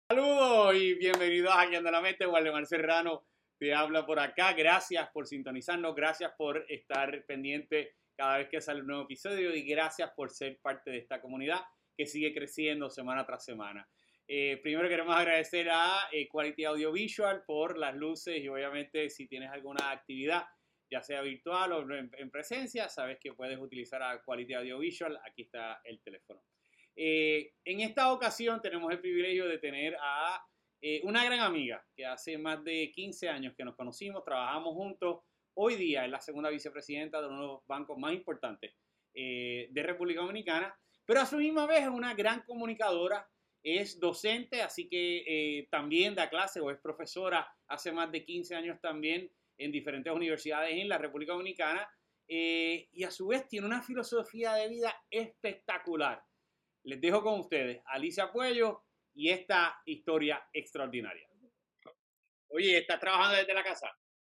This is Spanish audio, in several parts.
Saludos y bienvenidos a Aquí Anda la Mente. Waldemar Serrano te habla por acá. Gracias por sintonizarnos, gracias por estar pendiente cada vez que sale un nuevo episodio y gracias por ser parte de esta comunidad que sigue creciendo semana tras semana. Primero queremos agradecer a Quality Audiovisual por las luces y obviamente si tienes alguna actividad, ya sea virtual o en presencia, sabes que puedes utilizar a Quality Audiovisual. Aquí está el teléfono. En esta ocasión tenemos el privilegio de tener a una gran amiga que hace más de 15 años que nos conocimos, trabajamos juntos. Hoy día es la segunda vicepresidenta de uno de los bancos más importantes de República Dominicana, pero a su misma vez es una gran comunicadora, es docente, así que también da clase o es profesora hace más de 15 años también en diferentes universidades en la República Dominicana y a su vez tiene una filosofía de vida espectacular. Les dejo con ustedes Alicia Puello y esta historia extraordinaria. Oye, ¿estás trabajando desde la casa?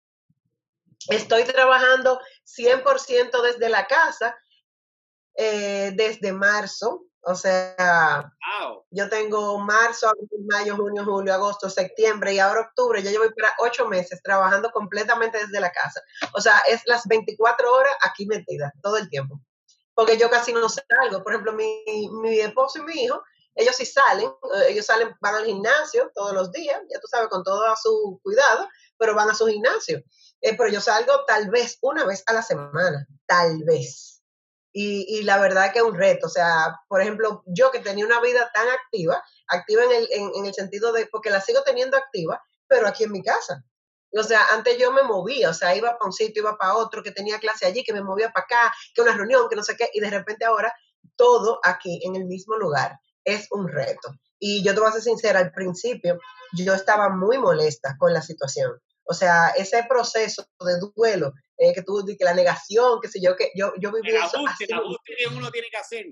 Estoy trabajando 100% desde la casa, desde marzo. O sea, wow. Yo tengo marzo, abril, mayo, junio, julio, agosto, septiembre y ahora octubre. Ya llevo para 8 meses trabajando completamente desde la casa. O sea, es las 24 horas aquí metida, todo el tiempo. Porque yo casi no salgo. Por ejemplo, mi esposo y mi hijo, ellos sí salen, van al gimnasio todos los días, ya tú sabes, con todo su cuidado, pero van a su gimnasio. Pero yo salgo tal vez una vez a la semana, tal vez. Y la verdad es que es un reto. O sea, por ejemplo, yo que tenía una vida tan activa en el sentido de, porque la sigo teniendo activa, pero aquí en mi casa. O sea, antes yo me movía, o sea, iba para un sitio, iba para otro, que tenía clase allí, que me movía para acá, que una reunión, que no sé qué, y de repente ahora todo aquí en el mismo lugar es un reto. Y yo te voy a ser sincera, al principio yo estaba muy molesta con la situación. O sea, ese proceso de duelo, que tú que la negación, que sé yo, que yo viví eso así. El ajuste que uno tiene que hacer.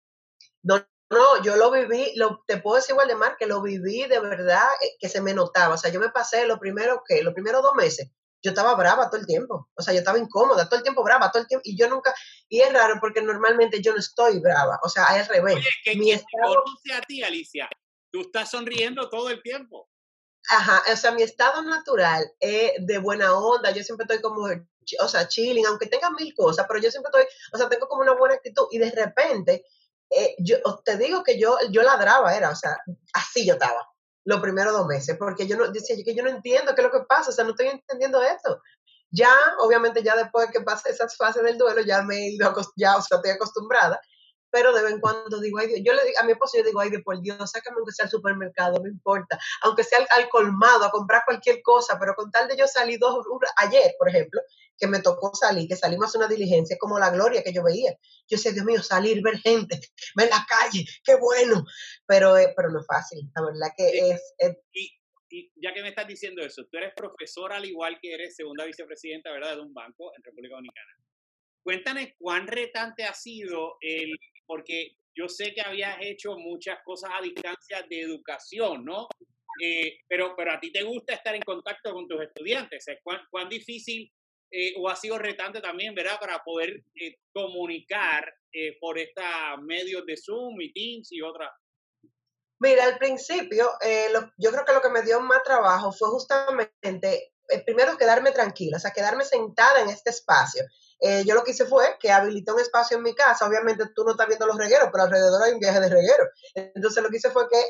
No, yo lo viví, te puedo decir, Waldemar, que lo viví de verdad, que se me notaba. O sea, yo me pasé los primeros 2 meses, yo estaba brava todo el tiempo. O sea, yo estaba incómoda, todo el tiempo brava, todo el tiempo. Y yo nunca, y es raro porque normalmente yo no estoy brava. O sea, al revés. Oye, que quien te conoce a ti, Alicia, tú estás sonriendo todo el tiempo. Ajá, o sea, mi estado natural es de buena onda. Yo siempre estoy como, o sea, chilling, aunque tenga mil cosas, pero yo siempre estoy, o sea, tengo como una buena actitud. Y de repente, yo te digo que yo ladraba, o sea, así yo estaba los primeros 2 meses, porque yo no, decía que yo no entiendo qué es lo que pasa, o sea, no estoy entendiendo esto. Ya, obviamente, ya después que pase esas fases del duelo, ya me he ido, ya, o sea, estoy acostumbrada, pero de vez en cuando digo, ay Dios, yo le digo a mi esposo, yo digo, ay Dios, por Dios, sácame aunque sea al supermercado, no importa, aunque sea al colmado, a comprar cualquier cosa, pero con tal de yo salir ayer, por ejemplo, que me tocó salir, que salimos a una diligencia, como la gloria que yo veía. Yo decía, Dios mío, salir, ver gente, ver la calle, qué bueno, pero no es fácil, la verdad que sí. Y ya que me estás diciendo eso, tú eres profesora al igual que eres segunda vicepresidenta, ¿verdad?, de un banco en República Dominicana. Cuéntame cuán retante ha sido porque yo sé que habías hecho muchas cosas a distancia de educación, ¿no? Pero a ti te gusta estar en contacto con tus estudiantes. ¿Cuán difícil o ha sido retante también, ¿verdad?, para poder comunicar por estos medios de Zoom y Teams y otras? Mira, al principio, yo creo que lo que me dio más trabajo fue justamente, primero, quedarme tranquila, o sea, quedarme sentada en este espacio. Yo lo que hice fue que habilité un espacio en mi casa. Obviamente tú no estás viendo los regueros, pero alrededor hay un viaje de reguero. Entonces lo que hice fue que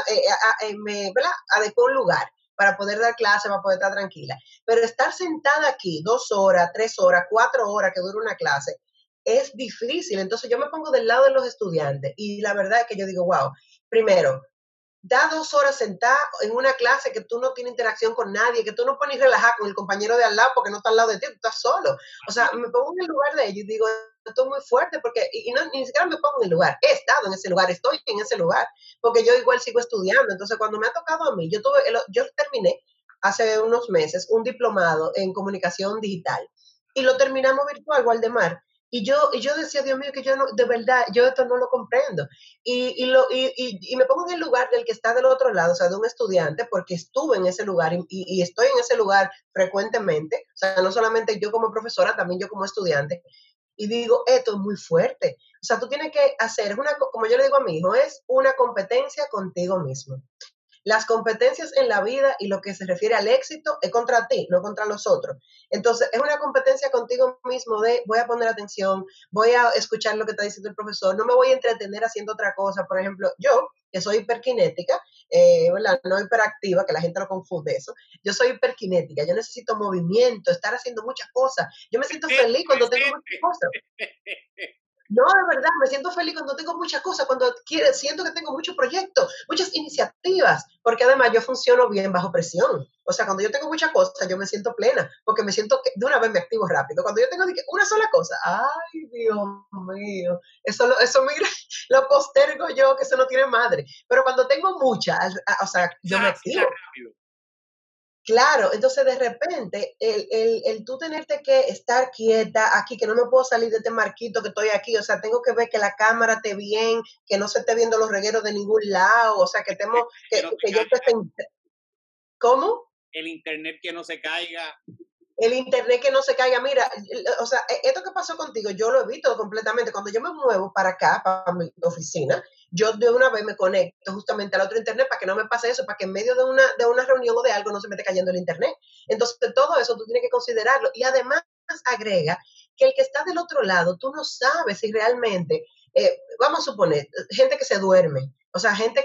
me adecué un lugar para poder dar clase, para poder estar tranquila. Pero estar sentada aquí 2 horas, 3 horas, 4 horas que dura una clase, es difícil. Entonces yo me pongo del lado de los estudiantes y la verdad es que yo digo, wow, primero, da 2 horas sentada en una clase que tú no tienes interacción con nadie, que tú no puedes ni relajar con el compañero de al lado porque no está al lado de ti, tú estás solo. O sea, me pongo en el lugar de ellos y digo, esto es muy fuerte porque, y no, ni siquiera me pongo en el lugar, he estado en ese lugar, estoy en ese lugar, porque yo igual sigo estudiando. Entonces, cuando me ha tocado a mí, yo terminé hace unos meses un diplomado en comunicación digital y lo terminamos virtual, Waldemar. Y yo decía, Dios mío, que yo no, de verdad, yo esto no lo comprendo. Y me pongo en el lugar del que está del otro lado, o sea, de un estudiante, porque estuve en ese lugar y estoy en ese lugar frecuentemente. O sea, no solamente yo como profesora, también yo como estudiante. Y digo, esto es muy fuerte. O sea, tú tienes que hacer, como yo le digo a mi hijo, es una competencia contigo mismo. Las competencias en la vida y lo que se refiere al éxito es contra ti, no contra los otros. Entonces, es una competencia contigo mismo de voy a poner atención, voy a escuchar lo que está diciendo el profesor, no me voy a entretener haciendo otra cosa. Por ejemplo, yo, que soy hiperkinética, ¿verdad? No hiperactiva, que la gente lo confunde eso. Yo soy hiperkinética, yo necesito movimiento, estar haciendo muchas cosas. Yo me siento feliz cuando tengo muchas cosas. No, de verdad, me siento feliz cuando tengo muchas cosas, cuando siento que tengo muchos proyectos, muchas iniciativas, porque además yo funciono bien bajo presión. O sea, cuando yo tengo muchas cosas, yo me siento plena, porque me siento que de una vez me activo rápido. Cuando yo tengo una sola cosa, ay, Dios mío, eso mira, lo postergo yo, que eso no tiene madre. Pero cuando tengo muchas, o sea, yo me activo. Claro, entonces de repente el tú tenerte que estar quieta aquí, que no me puedo salir de este marquito que estoy aquí, o sea, tengo que ver que la cámara esté bien, que no se esté viendo los regueros de ningún lado, o sea, que estemos, que yo esté... ¿Cómo? El internet que no se caiga. El internet que no se caiga. Mira, o sea, esto que pasó contigo, yo lo evito completamente. Cuando yo me muevo para acá, para mi oficina, yo de una vez me conecto justamente al otro internet para que no me pase eso, para que en medio de una reunión o de algo no se me esté cayendo el internet. Entonces, todo eso tú tienes que considerarlo. Y además agrega que el que está del otro lado, tú no sabes si realmente, vamos a suponer, gente que se duerme, o sea, gente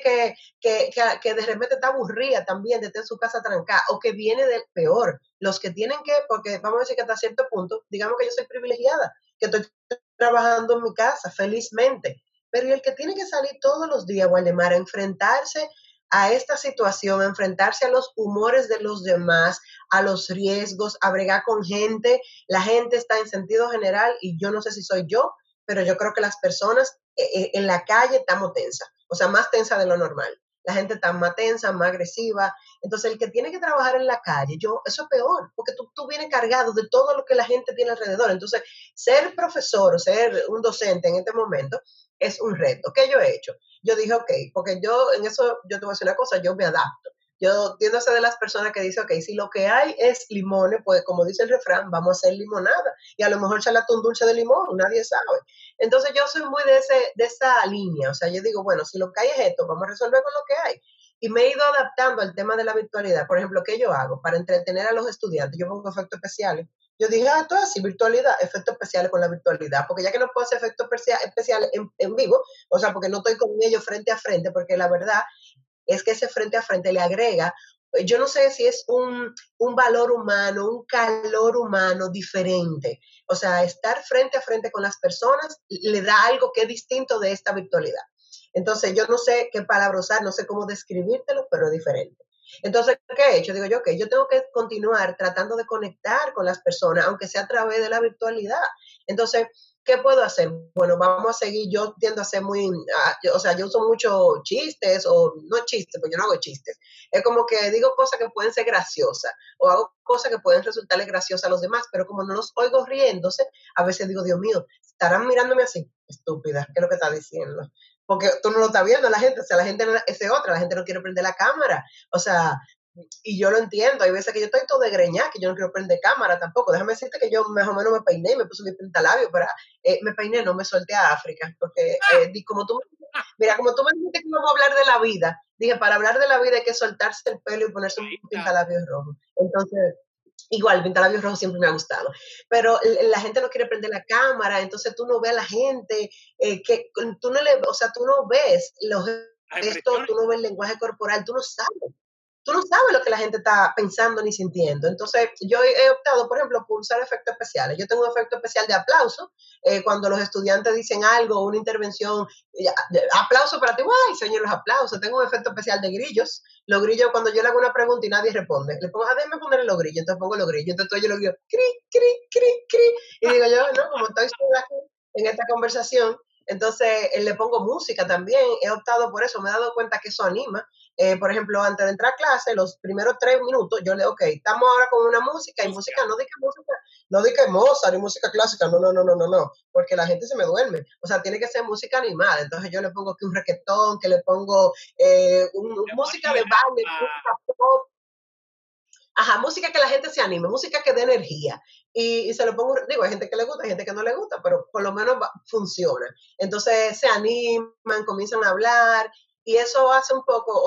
que de repente está aburrida también de estar en su casa trancada, o que viene del peor, los que tienen que, porque vamos a decir que hasta cierto punto, digamos que yo soy privilegiada, que estoy trabajando en mi casa felizmente, pero el que tiene que salir todos los días, Waldemar, a enfrentarse a esta situación, a enfrentarse a los humores de los demás, a los riesgos, a bregar con gente, la gente está en sentido general, y yo no sé si soy yo, pero yo creo que las personas en la calle estamos tensas, o sea, más tensa de lo normal. La gente está más tensa, más agresiva. Entonces, el que tiene que trabajar en la calle, eso es peor, porque tú vienes cargado de todo lo que la gente tiene alrededor. Entonces, ser profesor o ser un docente en este momento es un reto. ¿Qué yo he hecho? Yo dije, ok, porque yo en eso, yo te voy a decir una cosa, yo me adapto. Yo tiendo a ser de las personas que dicen, ok, si lo que hay es limones, pues como dice el refrán, vamos a hacer limonada. Y a lo mejor charlate un dulce de limón, nadie sabe. Entonces yo soy muy de esa línea. O sea, yo digo, bueno, si lo que hay es esto, vamos a resolver con lo que hay. Y me he ido adaptando al tema de la virtualidad. Por ejemplo, ¿qué yo hago? Para entretener a los estudiantes, yo pongo efectos especiales. Yo dije, todo así, virtualidad, efectos especiales con la virtualidad, porque ya que no puedo hacer efectos especiales en vivo, o sea, porque no estoy con ellos frente a frente, porque la verdad es que ese frente a frente le agrega, yo no sé si es un valor humano, un calor humano diferente. O sea, estar frente a frente con las personas le da algo que es distinto de esta virtualidad. Entonces, yo no sé qué palabra usar, no sé cómo describírtelo, pero es diferente. Entonces, ¿qué he hecho? Digo yo, ok, yo tengo que continuar tratando de conectar con las personas, aunque sea a través de la virtualidad. Entonces, ¿qué puedo hacer? Bueno, vamos a seguir, yo tiendo a ser muy, o sea, yo uso mucho chistes, o no chistes, porque yo no hago chistes. Es como que digo cosas que pueden ser graciosas, o hago cosas que pueden resultarles graciosas a los demás, pero como no los oigo riéndose, a veces digo, Dios mío, estarán mirándome así, estúpida, ¿qué es lo que está diciendo? Porque tú no lo estás viendo la gente, o sea, la gente es otra, la gente no quiere prender la cámara, o sea, y yo lo entiendo, hay veces que yo estoy todo de greña, que yo no quiero prender cámara tampoco. Déjame decirte que yo más o menos me peiné y me puse mi pintalabio para, me peiné, no me solté a África, porque como tú me dijiste que íbamos a hablar de la vida, dije, para hablar de la vida hay que soltarse el pelo y ponerse un pintalabio rojo. Entonces, igual, pintalabio rojo siempre me ha gustado, pero la gente no quiere prender la cámara, entonces tú no ves a la gente, que tú no le, o sea, tú no ves los gestos, tú no ves el lenguaje corporal, tú no sabes lo que la gente está pensando ni sintiendo. Entonces, yo he optado, por ejemplo, por usar efectos especiales. Yo tengo un efecto especial de aplauso, cuando los estudiantes dicen algo, una intervención, aplauso para ti, ¡ay, señor, los aplausos! Tengo un efecto especial de grillos. Los grillos, cuando yo le hago una pregunta y nadie responde, le pongo, déjame ponerle los grillos, entonces pongo los grillos, entonces yo los grillos, cri, cri, cri, cri, y digo yo, no, como estoy sola aquí en esta conversación, entonces le pongo música también, he optado por eso, me he dado cuenta que eso anima. Por ejemplo, antes de entrar a clase, los primeros 3 minutos, yo le digo, ok, estamos ahora con una música, y música, no di que Mozart y música clásica, no, porque la gente se me duerme. O sea, tiene que ser música animada. Entonces yo le pongo aquí un reggaetón, que le pongo música de baile, música pop. Ajá, música que la gente se anime, música que dé energía. Y se lo pongo, digo, hay gente que le gusta, hay gente que no le gusta, pero por lo menos funciona. Entonces se animan, comienzan a hablar, y eso hace un poco, o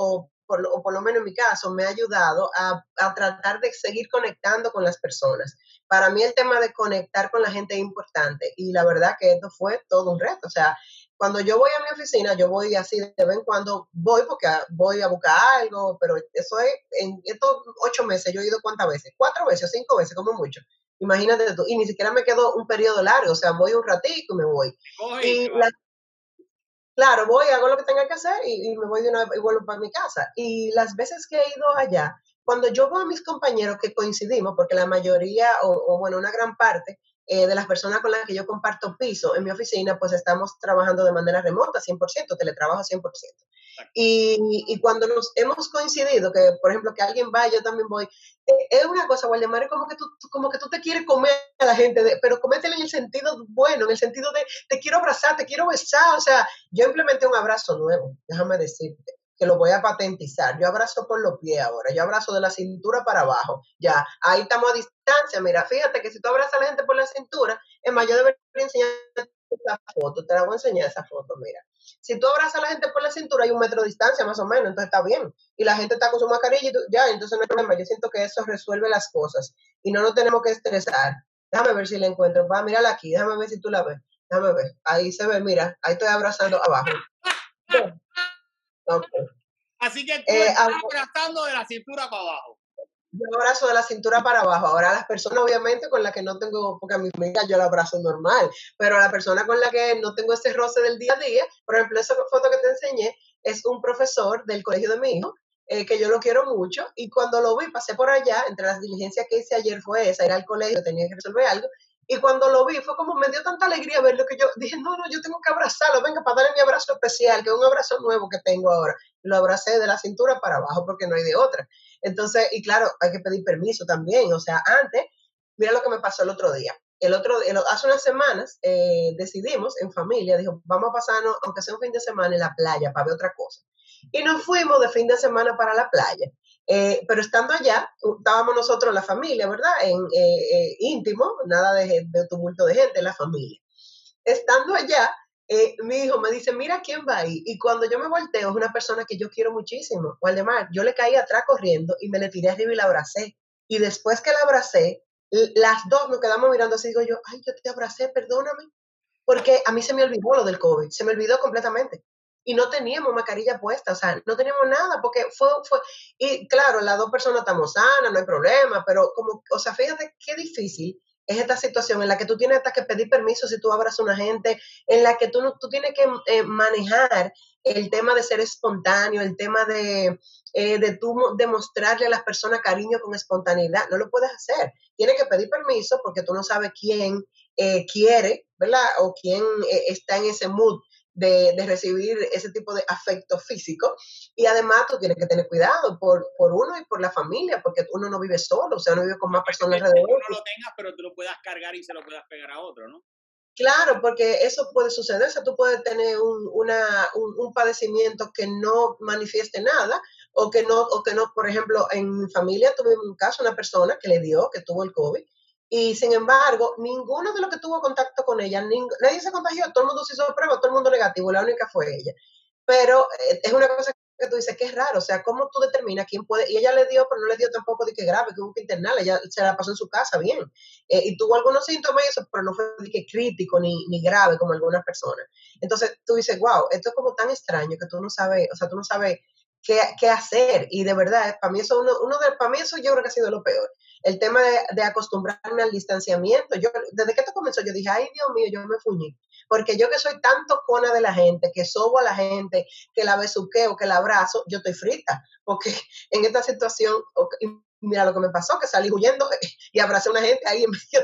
o por lo menos en mi caso, me ha ayudado a tratar de seguir conectando con las personas. Para mí el tema de conectar con la gente es importante y la verdad que esto fue todo un reto. O sea, cuando yo voy a mi oficina, yo voy así de vez en cuando, voy porque voy a buscar algo, pero eso es, en estos 8 meses yo he ido ¿cuántas veces? 4 veces, 5 veces, como mucho. Imagínate tú, y ni siquiera me quedo un periodo largo, o sea, voy un ratito y me voy. Y claro, voy, hago lo que tenga que hacer y me voy de una vez y vuelvo para mi casa. Y las veces que he ido allá, cuando yo veo a mis compañeros que coincidimos, porque la mayoría, o bueno, una gran parte de las personas con las que yo comparto piso en mi oficina, pues estamos trabajando de manera remota, 100%, teletrabajo 100%. Y cuando nos hemos coincidido, que por ejemplo que alguien va, yo también voy, es una cosa, Waldemar, es como que tú te quieres comer a la gente, pero comételo en el sentido bueno, en el sentido de te quiero abrazar, te quiero besar, o sea, yo implementé un abrazo nuevo, déjame decirte, que lo voy a patentizar. Yo abrazo por los pies ahora, yo abrazo de la cintura para abajo. Ya, ahí estamos a distancia. Mira, fíjate que si tú abrazas a la gente por la cintura, es más, yo debería enseñar esa foto, te la voy a enseñar esa foto, mira. Si tú abrazas a la gente por la cintura, hay 1 metro de distancia más o menos, entonces está bien. Y la gente está con su mascarilla y tú, ya, entonces no hay problema. Yo siento que eso resuelve las cosas y no nos tenemos que estresar. Déjame ver si la encuentro. Va, mírala aquí, déjame ver si tú la ves. Déjame ver. Ahí se ve, mira, ahí estoy abrazando abajo. Okay. Así que tú estás abrazando de la cintura para abajo. Yo abrazo de la cintura para abajo. Ahora las personas obviamente con las que no tengo, porque a mi amiga yo la abrazo normal, pero a la persona con la que no tengo ese roce del día a día, por ejemplo, esa foto que te enseñé es un profesor del colegio de mi hijo, que yo lo quiero mucho, y cuando lo vi, pasé por allá, entre las diligencias que hice ayer fue esa, ir al colegio, tenía que resolver algo, y cuando lo vi fue como me dio tanta alegría verlo que yo dije, no, yo tengo que abrazarlo, venga, para darle mi abrazo especial, que es un abrazo nuevo que tengo ahora. Lo abracé de la cintura para abajo porque no hay de otra. Entonces, y claro, hay que pedir permiso también. O sea, antes, mira lo que me pasó el otro día. Hace unas semanas decidimos en familia, dijo, vamos a pasarnos, aunque sea un fin de semana, en la playa para ver otra cosa. Y nos fuimos de fin de semana para la playa. Pero estando allá, estábamos nosotros, la familia, ¿verdad? Íntimo, nada de tumulto de gente, la familia. Estando allá, mi hijo me dice, mira quién va ahí. Y cuando yo me volteo, es una persona que yo quiero muchísimo, Waldemar. Yo le caí atrás corriendo y me le tiré arriba y la abracé. Y después que la abracé, las dos nos quedamos mirando así, digo yo, ay, yo te abracé, perdóname. Porque a mí se me olvidó lo del COVID, se me olvidó completamente. Y no teníamos mascarilla puesta, o sea, no teníamos nada, porque y claro, las dos personas estamos sanas, no hay problema, pero como, o sea, fíjate qué difícil es esta situación en la que tú tienes hasta que pedir permiso si tú abrazas a una gente, en la que tú tienes que manejar el tema de ser espontáneo, el tema de tú demostrarle a las personas cariño con espontaneidad, no lo puedes hacer. Tienes que pedir permiso porque tú no sabes quién quiere, ¿verdad? O quién está en ese mood de recibir ese tipo de afecto físico. Y además tú tienes que tener cuidado por uno y por la familia, porque uno no vive solo, o sea, uno vive con más personas alrededor. No lo tengas, pero tú lo puedas cargar y se lo puedas pegar a otro, ¿no? Claro, porque eso puede suceder, o sea, tú puedes tener un padecimiento que no manifieste nada, o que no, por ejemplo, en mi familia tuvimos un caso, una persona que le dio, que tuvo el COVID, y sin embargo, ninguno de los que tuvo contacto con ella, nadie se contagió, todo el mundo se hizo prueba, todo el mundo negativo, la única fue ella. Pero es una cosa que tú dices que es raro, o sea, ¿cómo tú determinas quién puede? Y ella le dio, pero no le dio tampoco de que grave, que hubo que internarla, ella se la pasó en su casa bien, y tuvo algunos síntomas y eso, pero no fue de que crítico ni grave como algunas personas. Entonces tú dices, wow, esto es como tan extraño que tú no sabes, o sea, tú no sabes qué hacer, y de verdad, para mí eso, para mí eso yo creo que ha sido lo peor. El tema de acostumbrarme al distanciamiento, desde que esto comenzó, yo dije, ay Dios mío, yo me fuñí, porque yo que soy tan tocona de la gente, que sobo a la gente, que la besuqueo, que la abrazo, yo estoy frita, porque en esta situación, mira lo que me pasó, que salí huyendo y abracé a una gente ahí en medio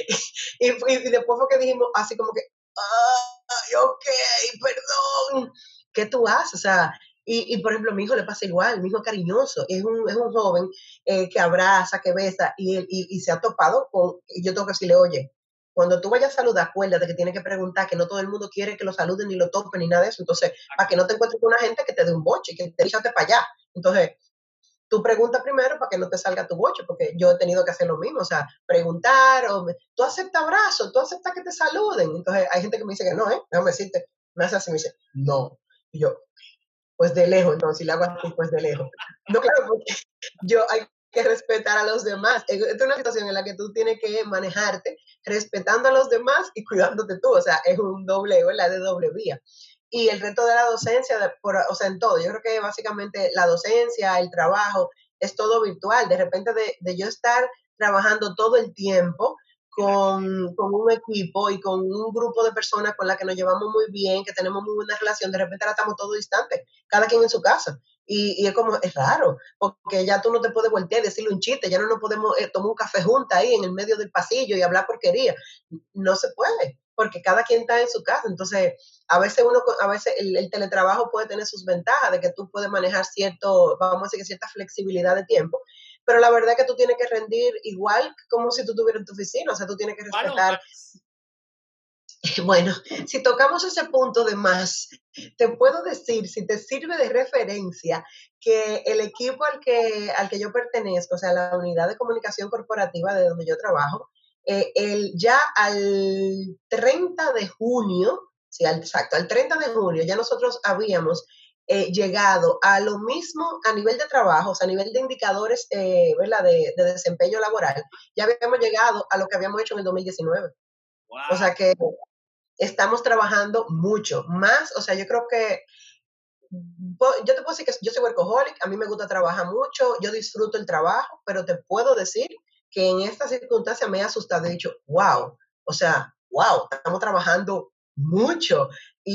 y después fue que dijimos así como que, ay, ok, perdón, ¿qué tú haces? O sea, por ejemplo, a mi hijo le pasa igual, mi hijo cariñoso, es un joven que abraza, que besa, y se ha topado y yo tengo que decirle, oye, cuando tú vayas a saludar, acuérdate que tienes que preguntar, que no todo el mundo quiere que lo saluden ni lo topen ni nada de eso. Entonces, para que no te encuentres con una gente que te dé un boche, que te échate para allá. Entonces, tú preguntas primero para que no te salga tu boche, porque yo he tenido que hacer lo mismo, o sea, preguntar, tú aceptas abrazos, tú aceptas que te saluden. Entonces, hay gente que me dice que no, déjame decirte, me hace así, me dice, no. Y yo, pues de lejos, entonces, si le hago así, pues de lejos. No, claro, porque yo hay que respetar a los demás. Esta es una situación en la que tú tienes que manejarte respetando a los demás y cuidándote tú. O sea, es un doble, ¿verdad? De doble vía. Y el reto de la docencia, o sea, en todo. Yo creo que básicamente la docencia, el trabajo, es todo virtual. De repente de yo estar trabajando todo el tiempo con un equipo y con un grupo de personas con las que nos llevamos muy bien, que tenemos muy buena relación, de repente ahora estamos todos distantes, cada quien en su casa. Y es como, es raro, porque ya tú no te puedes voltear y decirle un chiste, ya no nos podemos tomar un café juntas ahí en el medio del pasillo y hablar porquería. No se puede, porque cada quien está en su casa. Entonces, a veces el teletrabajo puede tener sus ventajas, de que tú puedes manejar vamos a decir que cierta flexibilidad de tiempo, pero la verdad es que tú tienes que rendir igual como si tú estuvieras en tu oficina, o sea, tú tienes que respetar. Bueno, si tocamos ese punto de más, te puedo decir, si te sirve de referencia, que el equipo al que yo pertenezco, o sea, la unidad de comunicación corporativa de donde yo trabajo, ya al 30 de junio, sí, exacto, al 30 de junio ya nosotros habíamos llegado a lo mismo a nivel de trabajo, o sea, a nivel de indicadores, ¿verdad? De desempeño laboral, ya habíamos llegado a lo que habíamos hecho en el 2019. Wow. O sea que estamos trabajando mucho más, o sea, yo creo que yo te puedo decir que yo soy workaholic, a mí me gusta trabajar mucho, yo disfruto el trabajo, pero te puedo decir que en esta circunstancia me he asustado y he dicho, wow, o sea, wow, estamos trabajando mucho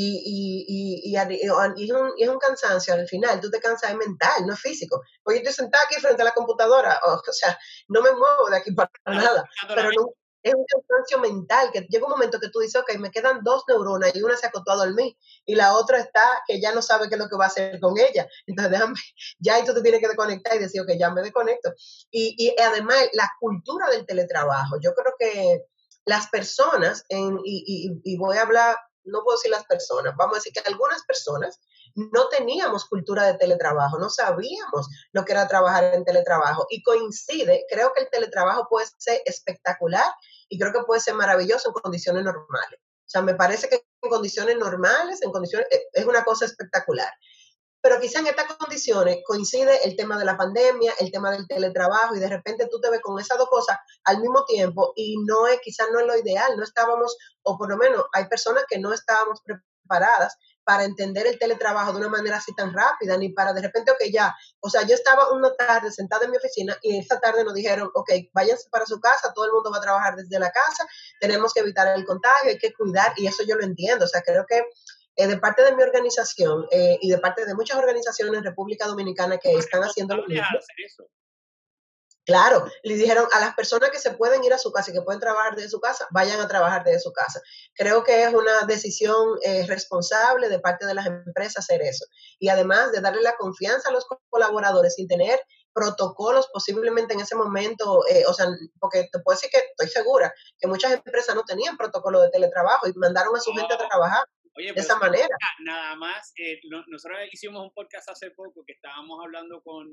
y es un cansancio al final, tú te cansas, es mental, no es físico. Porque yo estoy sentada aquí frente a la computadora, o sea, no me muevo de aquí para nada, pero no, es un cansancio mental, que llega un momento que tú dices, ok, me quedan 2 neuronas y una se acostó a dormir y la otra está que ya no sabe qué es lo que va a hacer con ella. Entonces, déjame, ya ahí tú te tienes que desconectar y decir, ok, ya me desconecto. Y además, la cultura del teletrabajo, yo creo que las personas, y voy a hablar, no puedo decir las personas, vamos a decir que algunas personas no teníamos cultura de teletrabajo, no sabíamos lo que era trabajar en teletrabajo y coincide, creo que el teletrabajo puede ser espectacular y creo que puede ser maravilloso en condiciones normales. O sea, me parece que en condiciones normales, es una cosa espectacular. Pero quizá en estas condiciones coincide el tema de la pandemia, el tema del teletrabajo, y de repente tú te ves con esas dos cosas al mismo tiempo y quizás no es lo ideal, no estábamos, o por lo menos hay personas que no estábamos preparadas para entender el teletrabajo de una manera así tan rápida, ni para de repente, ok, ya, o sea, yo estaba una tarde sentada en mi oficina y esta tarde nos dijeron, ok, váyanse para su casa, todo el mundo va a trabajar desde la casa, tenemos que evitar el contagio, hay que cuidar, y eso yo lo entiendo, o sea, creo que de parte de mi organización y de parte de muchas organizaciones en República Dominicana que están haciendo lo mismo. Claro, le dijeron a las personas que se pueden ir a su casa y que pueden trabajar desde su casa, vayan a trabajar desde su casa. Creo que es una decisión responsable de parte de las empresas hacer eso. Y además de darle la confianza a los colaboradores sin tener protocolos posiblemente en ese momento, o sea, porque te puedo decir que estoy segura que muchas empresas no tenían protocolo de teletrabajo y mandaron a su gente a trabajar. Oye, de esa manera. Nada más, nosotros hicimos un podcast hace poco que estábamos hablando con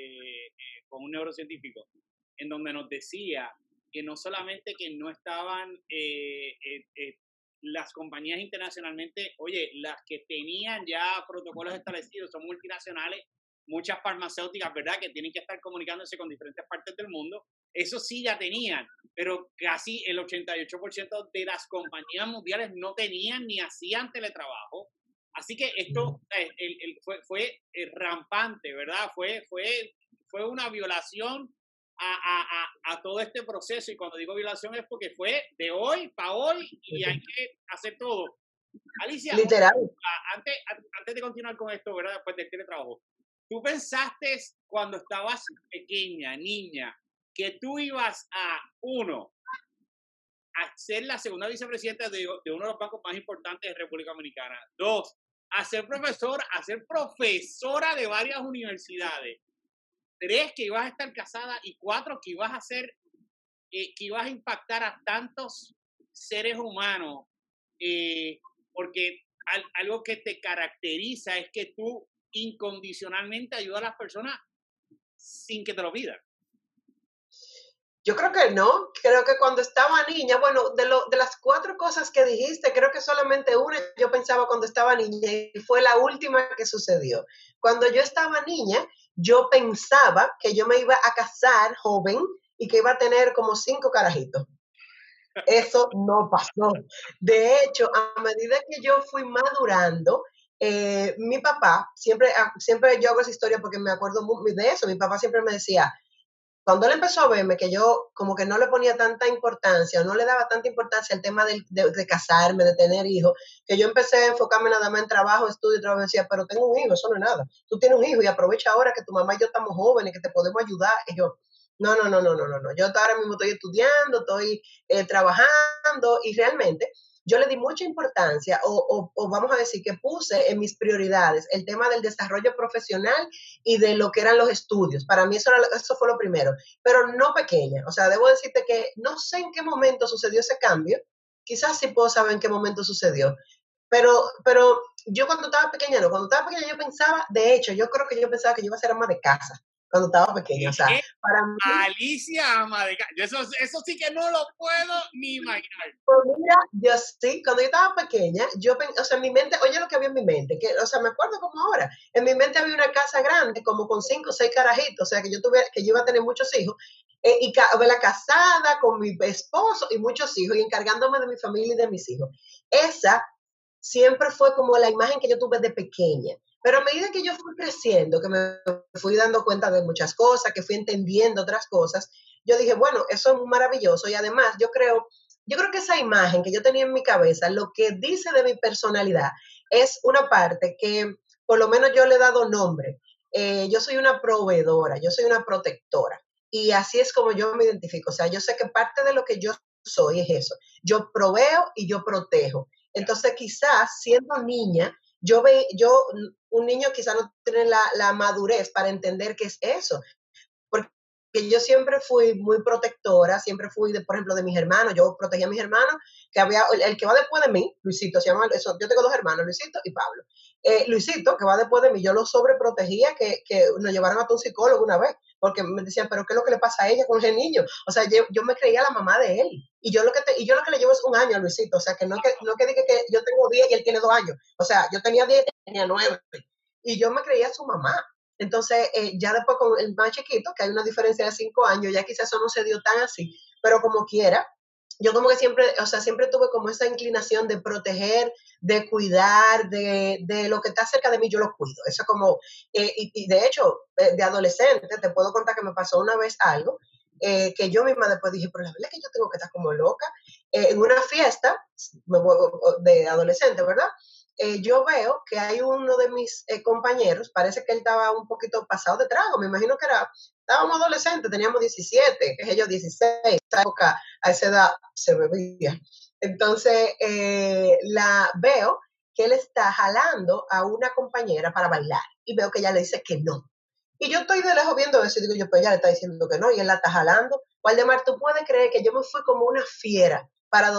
un neurocientífico, en donde nos decía que no solamente que no estaban las compañías internacionalmente, oye, las que tenían ya protocolos establecidos son multinacionales, muchas farmacéuticas, ¿verdad?, que tienen que estar comunicándose con diferentes partes del mundo. Eso sí ya tenían, pero casi el 88% de las compañías mundiales no tenían ni hacían teletrabajo. Así que esto fue rampante, ¿verdad? Fue una violación a todo este proceso. Y cuando digo violación es porque fue de hoy para hoy y hay que hacer todo. Alicia, literal. Antes de continuar con esto, ¿verdad?, después del teletrabajo, ¿tú pensaste cuando estabas pequeña, niña, que tú ibas a ser la segunda vicepresidenta de uno de los bancos más importantes de República Dominicana? 2, a ser profesora de varias universidades? 3, que ibas a estar casada. Y 4, que ibas a impactar a tantos seres humanos, porque algo que te caracteriza es que tú incondicionalmente ayudas a las personas sin que te lo pidan. Yo creo que no, creo que cuando estaba niña, bueno, de las 4 cosas que dijiste, creo que solamente una yo pensaba cuando estaba niña y fue la última que sucedió. Cuando yo estaba niña, yo pensaba que yo me iba a casar joven y que iba a tener como 5 carajitos. Eso no pasó. De hecho, a medida que yo fui madurando, mi papá, siempre yo hago esa historia porque me acuerdo de eso, mi papá siempre me decía, cuando él empezó a verme que yo como que no le ponía tanta importancia o no le daba tanta importancia al tema de casarme, de tener hijos, que yo empecé a enfocarme nada más en trabajo, estudio y trabajo, decía, pero tengo un hijo, eso no es nada. Tú tienes un hijo y aprovecha ahora que tu mamá y yo estamos jóvenes, que te podemos ayudar. Y yo, no, no, no, no, no, no, no. Yo ahora mismo estoy estudiando, estoy trabajando y realmente yo le di mucha importancia o vamos a decir que puse en mis prioridades el tema del desarrollo profesional y de lo que eran los estudios. Para mí eso fue lo primero, pero no pequeña. O sea, debo decirte que no sé en qué momento sucedió ese cambio. Quizás sí puedo saber en qué momento sucedió. Pero yo cuando estaba pequeña, no, cuando estaba pequeña yo pensaba, de hecho, yo creo que yo pensaba que yo iba a ser ama de casa cuando estaba pequeña. O sea, para mí, Alicia ama de casa. Eso sí que no lo puedo ni imaginar. pues mira, yo sí, cuando yo estaba pequeña, o sea, en mi mente, oye lo que había en mi mente, que, o sea, me acuerdo como ahora, en mi mente había una casa grande, como con 5 o 6 carajitos, o sea, que yo iba a tener muchos hijos, la casada con mi esposo y muchos hijos, y encargándome de mi familia y de mis hijos. Esa siempre fue como la imagen que yo tuve de pequeña. Pero a medida que yo fui creciendo, que me fui dando cuenta de muchas cosas, que fui entendiendo otras cosas, yo dije, bueno, eso es maravilloso y además yo creo que esa imagen que yo tenía en mi cabeza, lo que dice de mi personalidad, es una parte que por lo menos yo le he dado nombre. Yo soy una proveedora, yo soy una protectora y así es como yo me identifico. O sea, yo sé que parte de lo que yo soy es eso. Yo proveo y yo protejo. Entonces, quizás siendo niña, un niño quizás no tiene la madurez para entender qué es eso, porque yo siempre fui muy protectora, siempre fui, por ejemplo, de mis hermanos, yo protegía a mis hermanos, que había, el que va después de mí, Luisito, se llama, yo tengo 2 hermanos, Luisito y Pablo. Luisito, que va después de mí, yo lo sobreprotegía, que nos llevaron a un psicólogo una vez, porque me decían, pero ¿qué es lo que le pasa a ella con ese niño? O sea, yo me creía la mamá de él, y yo lo que le llevo es un año a Luisito, o sea, que no que diga que yo tengo 10 y él tiene 2 años, o sea, yo tenía 10 y tenía 9, y yo me creía su mamá. Entonces, ya después con el más chiquito, que hay una diferencia de 5 años, ya quizás eso no se dio tan así, pero como quiera, yo como que siempre, o sea, siempre tuve como esa inclinación de proteger, de cuidar, de lo que está cerca de mí, yo lo cuido. Eso es como, y de hecho, de adolescente, te puedo contar que me pasó una vez algo, que yo misma después dije, pero la verdad es que yo tengo que estar como loca. En una fiesta de adolescente, ¿verdad? Yo veo que hay uno de mis compañeros, parece que él estaba un poquito pasado de trago, me imagino que estábamos adolescentes, teníamos 17, que es ellos 16, esa época, a esa edad se bebía. Entonces, la veo que él está jalando a una compañera para bailar y veo que ella le dice que no. Y yo estoy de lejos viendo eso y digo yo, pues ella le está diciendo que no y él la está jalando. Waldemar, ¿tú puedes creer que yo me fui como una fiera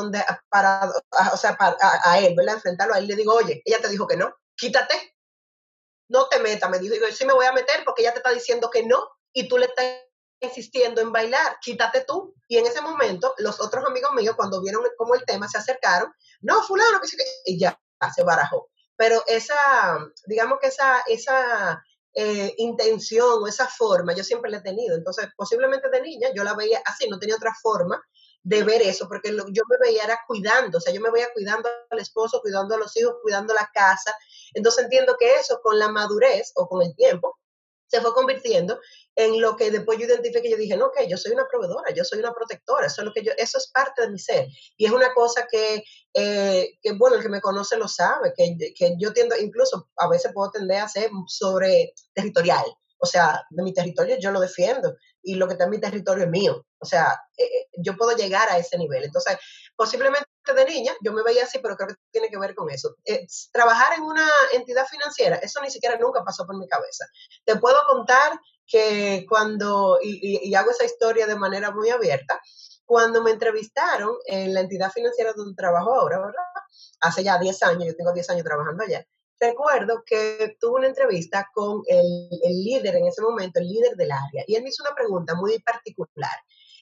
o sea, a él, ¿verdad? Enfrentarlo a él, le digo, oye, ella te dijo que no, quítate, no te metas, me dijo, y yo sí me voy a meter porque ella te está diciendo que no y tú le estás insistiendo en bailar, quítate tú. Y en ese momento, los otros amigos míos, cuando vieron como el tema, se acercaron, no, fulano, que sí, y ya se barajó. Pero digamos que esa intención o esa forma, yo siempre la he tenido. Entonces, posiblemente de niña yo la veía así, no tenía otra forma de ver eso, porque yo me veía era cuidando, o sea, yo me veía cuidando al esposo, cuidando a los hijos, cuidando la casa. Entonces entiendo que eso con la madurez o con el tiempo se fue convirtiendo en lo que después yo identifiqué, yo dije, no, que yo soy una proveedora, yo soy una protectora, eso es parte de mi ser. Y es una cosa que bueno, el que me conoce lo sabe, que yo tiendo, incluso a veces puedo tender a ser sobre territorial. O sea, de mi territorio yo lo defiendo y lo que está en mi territorio es mío. O sea, yo puedo llegar a ese nivel. Entonces, posiblemente de niña yo me veía así, pero creo que tiene que ver con eso. Trabajar en una entidad financiera, eso ni siquiera nunca pasó por mi cabeza. Te puedo contar que y hago esa historia de manera muy abierta, cuando me entrevistaron en la entidad financiera donde trabajo ahora, ¿verdad? Hace ya 10 años, yo tengo 10 años trabajando allá. Recuerdo que tuve una entrevista con el líder en ese momento, el líder del área, y él me hizo una pregunta muy particular.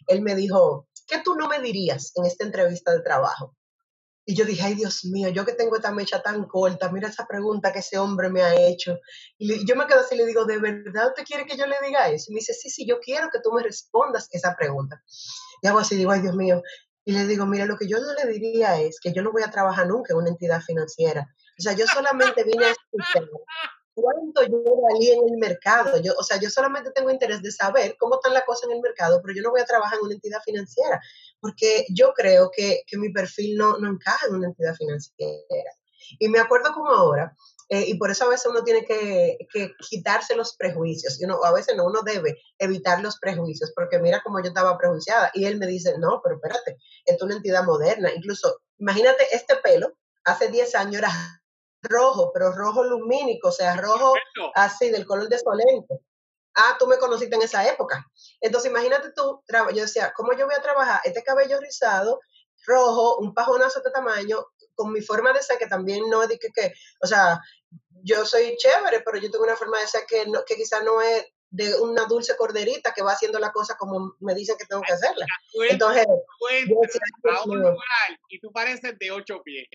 él me dijo, ¿qué tú no me dirías en esta entrevista de trabajo? Y yo dije, ay Dios mío, yo que tengo esta mecha tan corta, mira esa pregunta que ese hombre me ha hecho. Yo me quedo así y le digo, ¿de verdad usted quiere que yo le diga eso? Y me dice, sí, sí, yo quiero que tú me respondas esa pregunta. Y hago así, digo, ay Dios mío. Y le digo, mira, lo que yo no le diría es que yo no voy a trabajar nunca en una entidad financiera. O sea, yo solamente vine a escuchar cuánto yo valía en el mercado. Yo, o sea, yo solamente tengo interés de saber cómo están las cosas en el mercado, pero yo no voy a trabajar en una entidad financiera, porque yo creo que mi perfil no encaja en una entidad financiera. Y me acuerdo como ahora, y por eso a veces uno tiene que quitarse los prejuicios, y a veces no, uno debe evitar los prejuicios, porque mira cómo yo estaba prejuiciada, y él me dice, no, pero espérate, esto es una entidad moderna, incluso, imagínate este pelo, hace 10 años era rojo, pero rojo lumínico, o sea, rojo Perfecto. así, del color de Solente. Ah, tú me conociste en esa época. Entonces, imagínate tú, yo decía, ¿cómo yo voy a trabajar este cabello rizado, rojo, un pajonazo de tamaño, con mi forma de ser, que también no es de o sea, yo soy chévere, pero yo tengo una forma de ser que quizás no es de una dulce corderita que va haciendo la cosa como me dicen que tengo que hacerla. Entonces, Tú yo decía, entras a Dios un mío, lugar y tú pareces de 8 pies.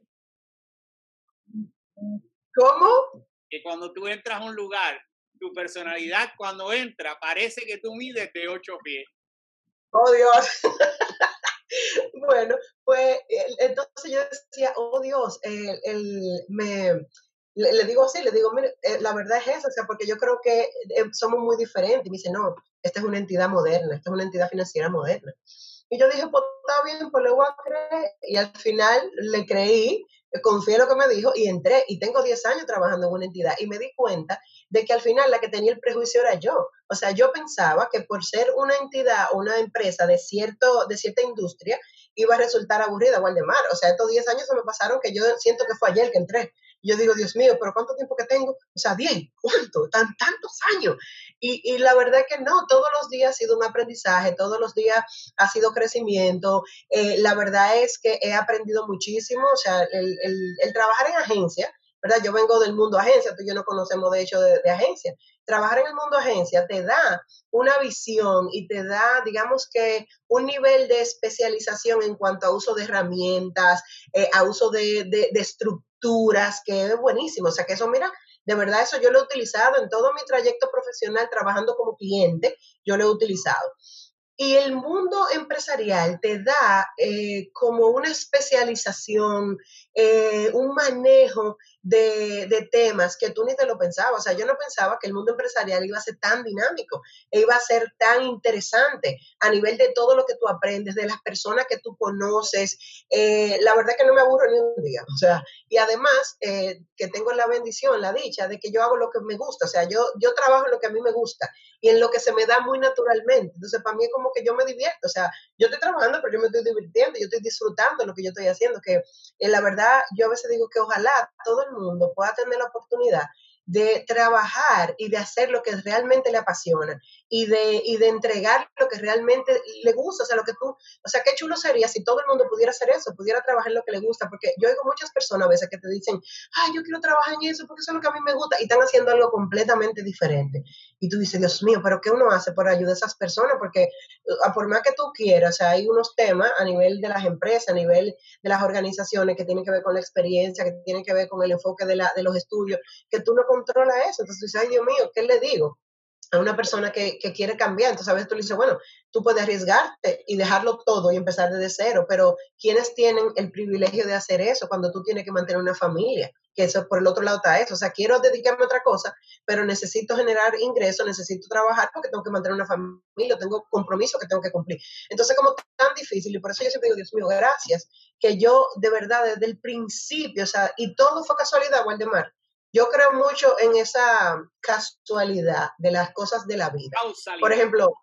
¿cómo? Que cuando tú entras a un lugar, tu personalidad cuando entra parece que tú mides de 8 pies. Oh, Dios. Bueno, pues entonces yo decía, oh Dios, le digo así, le digo, mire, la verdad es esa, o sea, porque yo creo que somos muy diferentes. Y me dice, no, esta es una entidad moderna, esta es una entidad financiera moderna. Y yo dije, pues está bien, pues le voy a creer. Y al final le creí, confié en lo que me dijo y entré. Y tengo 10 años trabajando en una entidad. Y me di cuenta de que al final la que tenía el prejuicio era yo. O sea, yo pensaba que por ser una entidad o una empresa de cierta industria, iba a resultar aburrida, Waldemar. O sea, estos 10 años se me pasaron que yo siento que fue ayer que entré. Y yo digo, Dios mío, pero ¿cuánto tiempo que tengo? O sea, 10, ¿cuánto? Tantos años. Y la verdad que no, todos los días ha sido un aprendizaje, todos los días ha sido crecimiento. La verdad es que he aprendido muchísimo, o sea, el trabajar en agencia, ¿verdad? Yo vengo del mundo agencia, tú y yo no conocemos de hecho de agencia. Trabajar en el mundo agencia te da una visión y te da, digamos que, un nivel de especialización en cuanto a uso de herramientas, a uso de estructuras, que es buenísimo. O sea, que eso, mira, de verdad eso yo lo he utilizado en todo mi trayecto profesional trabajando como cliente, yo lo he utilizado. Y el mundo empresarial te da como una especialización, un manejo de temas que tú ni te lo pensabas. O sea, yo no pensaba que el mundo empresarial iba a ser tan dinámico, e iba a ser tan interesante a nivel de todo lo que tú aprendes, de las personas que tú conoces. La verdad que no me aburro ni un día. O sea, y además que tengo la bendición, la dicha de que yo hago lo que me gusta. O sea, yo trabajo en lo que a mí me gusta y en lo que se me da muy naturalmente. Entonces, para mí es como que yo me divierto, o sea, yo estoy trabajando, pero yo me estoy divirtiendo, yo estoy disfrutando lo que yo estoy haciendo, que la verdad, yo a veces digo que ojalá todo el mundo pueda tener la oportunidad de trabajar y de hacer lo que realmente le apasiona y de entregar lo que realmente le gusta, o sea, lo que tú, o sea, qué chulo sería si todo el mundo pudiera hacer eso, pudiera trabajar en lo que le gusta, porque yo oigo muchas personas a veces que te dicen, ay, yo quiero trabajar en eso porque eso es lo que a mí me gusta, y están haciendo algo completamente diferente. Y tú dices, Dios mío, pero ¿qué uno hace por ayudar a esas personas? Porque por más que tú quieras, o sea, hay unos temas a nivel de las empresas, a nivel de las organizaciones que tienen que ver con la experiencia, que tienen que ver con el enfoque de los estudios, que tú no controlas eso. Entonces tú dices, ay, Dios mío, ¿qué le digo a una persona que quiere cambiar? Entonces a veces tú le dices, bueno, tú puedes arriesgarte y dejarlo todo y empezar desde cero, pero ¿quiénes tienen el privilegio de hacer eso cuando tú tienes que mantener una familia? Que eso por el otro lado está eso. O sea, quiero dedicarme a otra cosa, pero necesito generar ingresos, necesito trabajar porque tengo que mantener una familia, tengo compromisos que tengo que cumplir. Entonces, como tan difícil, y por eso yo siempre digo, Dios mío, gracias, que yo de verdad desde el principio, o sea, y todo fue casualidad, Waldemar. Yo creo mucho en esa casualidad de las cosas de la vida. Por Causalidad. ejemplo,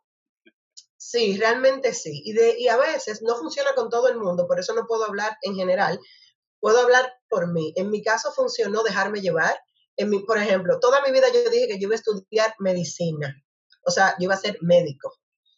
sí, realmente sí. Y a veces no funciona con todo el mundo, por eso no puedo hablar en general. Puedo hablar por mí. En mi caso funcionó dejarme llevar. Por ejemplo, toda mi vida yo dije que yo iba a estudiar medicina. O sea, yo iba a ser médico.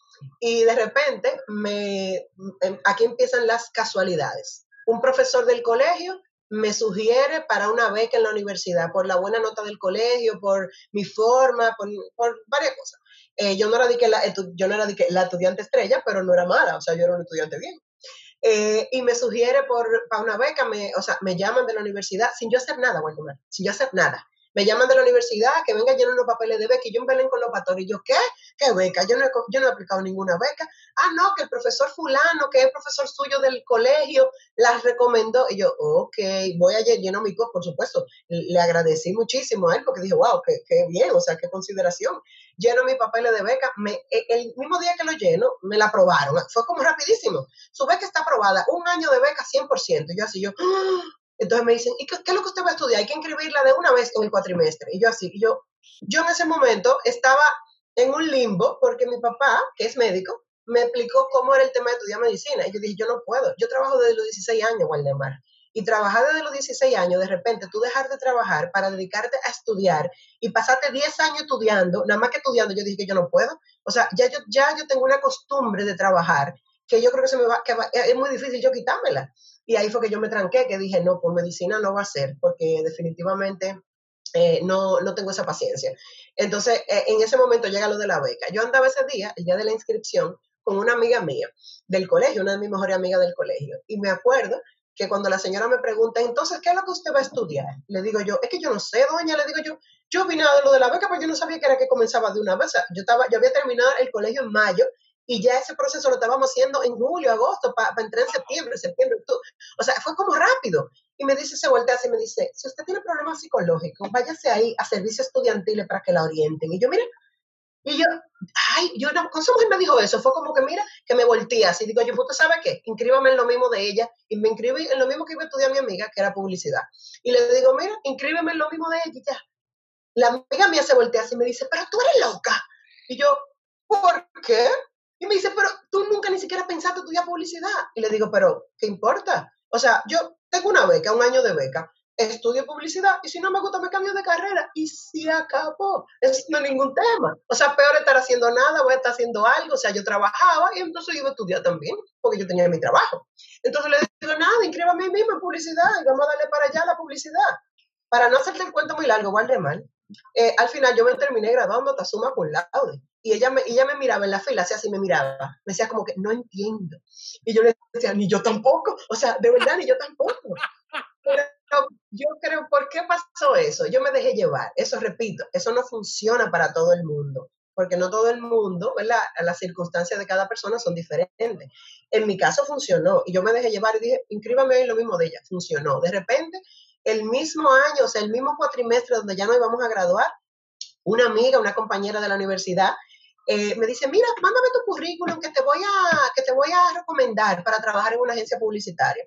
Y de repente, aquí empiezan las casualidades. Un profesor del colegio me sugiere para una beca en la universidad, por la buena nota del colegio, por mi forma, por varias cosas. Yo no era de que la estudiante estrella, pero no era mala, o sea, yo era un estudiante bien. Y me sugiere para una beca, o sea, me llaman de la universidad sin yo hacer nada, Waldemar, sin yo hacer nada. Me llaman de la universidad, que venga lleno los papeles de beca, y yo en Belén con los pastores, y yo, ¿qué? ¿Qué beca? Yo no he aplicado ninguna beca. Ah, no, que el profesor fulano, que es el profesor suyo del colegio, las recomendó. Y yo, ok, voy a llenar mi cosa, por supuesto. Le agradecí muchísimo a él, porque dije, wow, qué bien, o sea, qué consideración. Lleno mis papeles de beca, el mismo día que lo lleno, me la aprobaron. Fue como rapidísimo. Su beca está aprobada, un año de beca 100%. Y yo así, ¡ah! Entonces me dicen, ¿y qué es lo que usted va a estudiar? Hay que inscribirla de una vez en el cuatrimestre. Y yo así, yo en ese momento estaba en un limbo porque mi papá, que es médico, me explicó cómo era el tema de estudiar medicina. Y yo dije, yo no puedo. Yo trabajo desde los 16 años, Waldemar. Y trabajar desde los 16 años, de repente tú dejar de trabajar para dedicarte a estudiar y pasarte 10 años estudiando, nada más que estudiando, yo dije que yo no puedo. O sea, ya yo tengo una costumbre de trabajar que yo creo que es muy difícil yo quitármela. Y ahí fue que yo me tranqué, que dije, no, por medicina no va a ser, porque definitivamente no tengo esa paciencia. Entonces, en ese momento llega lo de la beca. Yo andaba ese día, el día de la inscripción, con una amiga mía del colegio, una de mis mejores amigas del colegio. Y me acuerdo que cuando la señora me pregunta, entonces, ¿qué es lo que usted va a estudiar? Le digo yo, es que yo no sé, doña, le digo yo vine a lo de la beca, pero yo no sabía que era que comenzaba de una vez. Yo había terminado el colegio en mayo y ya ese proceso lo estábamos haciendo en julio, agosto, para entrar en septiembre, octubre. O sea, fue como rápido. Y me dice, se voltea así y me dice, si usted tiene problemas psicológicos, váyase ahí a servicios estudiantiles para que la orienten. Y yo, mira, y yo, ay, yo no, con su mujer me dijo eso, fue como que mira, que me volteé así, digo yo, ¿usted sabe qué? Inscríbame en lo mismo de ella, y me inscribí en lo mismo que iba a estudiar mi amiga, que era publicidad. Y le digo, mira, inscríbeme en lo mismo de ella y ya. La amiga mía se voltea así y me dice, pero tú eres loca. Y yo, ¿por qué? Y me dice, pero tú nunca ni siquiera pensaste estudiar publicidad. Y le digo, pero, ¿qué importa? O sea, yo tengo una beca, un año de beca, estudio publicidad y si no me gusta me cambio de carrera y se acabó. Eso no es ningún tema. O sea, peor estar haciendo nada, voy a estar haciendo algo. O sea, yo trabajaba y entonces iba a estudiar también porque yo tenía mi trabajo. Entonces le digo, nada, inscríbame a mí mismo en publicidad y vamos a darle para allá la publicidad. Para no hacerte el cuento muy largo, Waldemar, al final yo me terminé graduando hasta summa cum laude. Y ella me miraba en la fila, así me miraba. Me decía como que, no entiendo. Y yo le decía, ni yo tampoco. O sea, de verdad, ni yo tampoco. Pero yo creo, ¿por qué pasó eso? Yo me dejé llevar. Eso, repito, eso no funciona para todo el mundo. Porque no todo el mundo, ¿verdad? Las circunstancias de cada persona son diferentes. En mi caso funcionó. Y yo me dejé llevar y dije, inscríbame en lo mismo de ella. Funcionó. De repente, el mismo año, o sea, el mismo cuatrimestre donde ya nos íbamos a graduar, una amiga, una compañera de la universidad, me dice, mira, mándame tu currículum que te voy a recomendar para trabajar en una agencia publicitaria.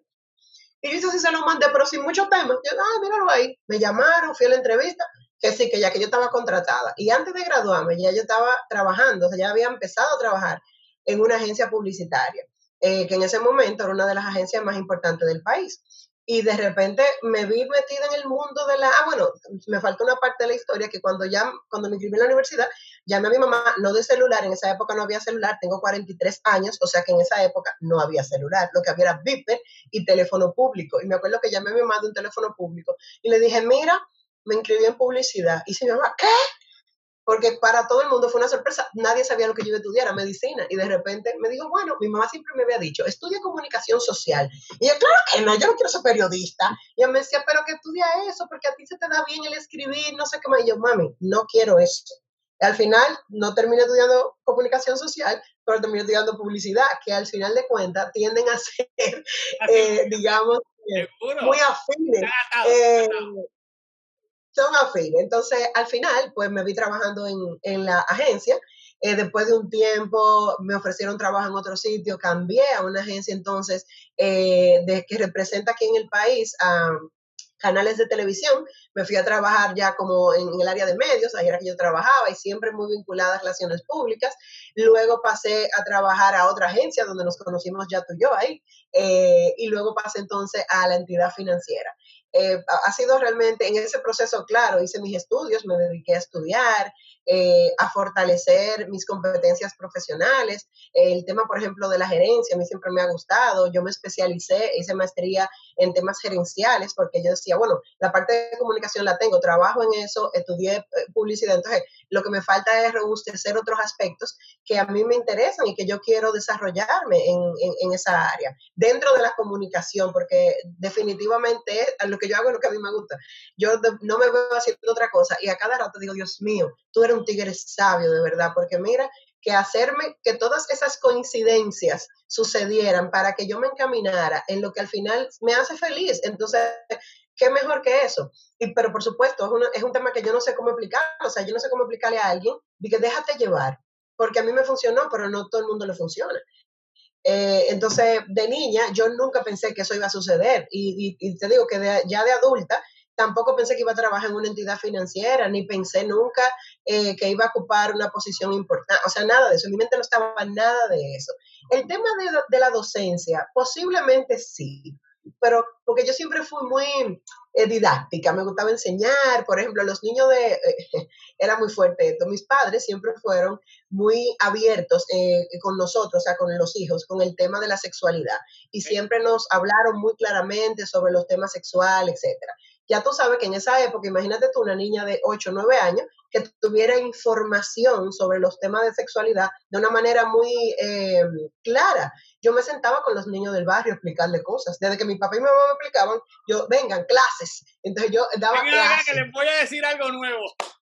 Y yo hice así, se lo mandé, pero sin mucho tema. Yo, míralo ahí. Me llamaron, fui a la entrevista, que sí, que ya que yo estaba contratada. Y antes de graduarme, ya yo estaba trabajando, o sea, ya había empezado a trabajar en una agencia publicitaria, que en ese momento era una de las agencias más importantes del país. Y de repente me vi metida en el mundo de bueno, me falta una parte de la historia que cuando me inscribí en la universidad, llamé a mi mamá, no de celular, en esa época no había celular, tengo 43 años, o sea que en esa época no había celular, lo que había era Viper y teléfono público. Y me acuerdo que llamé a mi mamá de un teléfono público y le dije, mira, me inscribí en publicidad. Y si mi mamá, ¿qué? Porque para todo el mundo fue una sorpresa, nadie sabía lo que yo iba a estudiar, a medicina, y de repente me dijo, bueno, mi mamá siempre me había dicho, estudia comunicación social, y yo, claro que no, yo no quiero ser periodista, y ella me decía, pero que estudia eso, porque a ti se te da bien el escribir, no sé qué más, y yo, mami, no quiero eso. Y al final, no terminé estudiando comunicación social, pero terminé estudiando publicidad, que al final de cuentas tienden a ser, digamos, muy afines. Son afines. Entonces, al final, pues me vi trabajando en la agencia. Después de un tiempo me ofrecieron trabajo en otro sitio, cambié a una agencia entonces que representa aquí en el país a canales de televisión. Me fui a trabajar ya como en el área de medios, ahí era que yo trabajaba y siempre muy vinculada a relaciones públicas. Luego pasé a trabajar a otra agencia donde nos conocimos ya tú y yo ahí, y luego pasé entonces a la entidad financiera. Ha sido realmente en ese proceso, claro, hice mis estudios, me dediqué a estudiar, a fortalecer mis competencias profesionales. El tema, por ejemplo, de la gerencia, a mí siempre me ha gustado. Yo me especialicé, hice maestría en temas gerenciales, porque yo decía, bueno, la parte de comunicación la tengo, trabajo en eso, estudié publicidad, entonces lo que me falta es robustecer otros aspectos que a mí me interesan y que yo quiero desarrollarme en esa área, dentro de la comunicación, porque definitivamente lo que yo hago es lo que a mí me gusta. Yo no me veo haciendo otra cosa y a cada rato digo, Dios mío, tú eres un tigre sabio, de verdad, porque mira, que hacerme que todas esas coincidencias sucedieran para que yo me encaminara en lo que al final me hace feliz. Entonces, ¿qué mejor que eso? Pero por supuesto, es un tema que yo no sé cómo explicar, o sea, yo no sé cómo explicarle a alguien, y que déjate llevar, porque a mí me funcionó, pero no todo el mundo le funciona. Entonces, de niña, yo nunca pensé que eso iba a suceder. Y te digo que ya de adulta, tampoco pensé que iba a trabajar en una entidad financiera, ni pensé nunca que iba a ocupar una posición importante. O sea, nada de eso. En mi mente no estaba nada de eso. El tema de la docencia, posiblemente sí, pero porque yo siempre fui muy didáctica, me gustaba enseñar. Por ejemplo, los niños era muy fuerte esto. Mis padres siempre fueron muy abiertos con nosotros, o sea, con los hijos, con el tema de la sexualidad. Y siempre nos hablaron muy claramente sobre los temas sexuales, etcétera. Ya tú sabes que en esa época, imagínate tú, una niña de 8 o 9 años, que tuviera información sobre los temas de sexualidad de una manera muy clara. Yo me sentaba con los niños del barrio a explicarle cosas. Desde que mi papá y mi mamá me explicaban, yo, vengan, clases. Entonces yo daba clases. Que les voy a decir algo nuevo.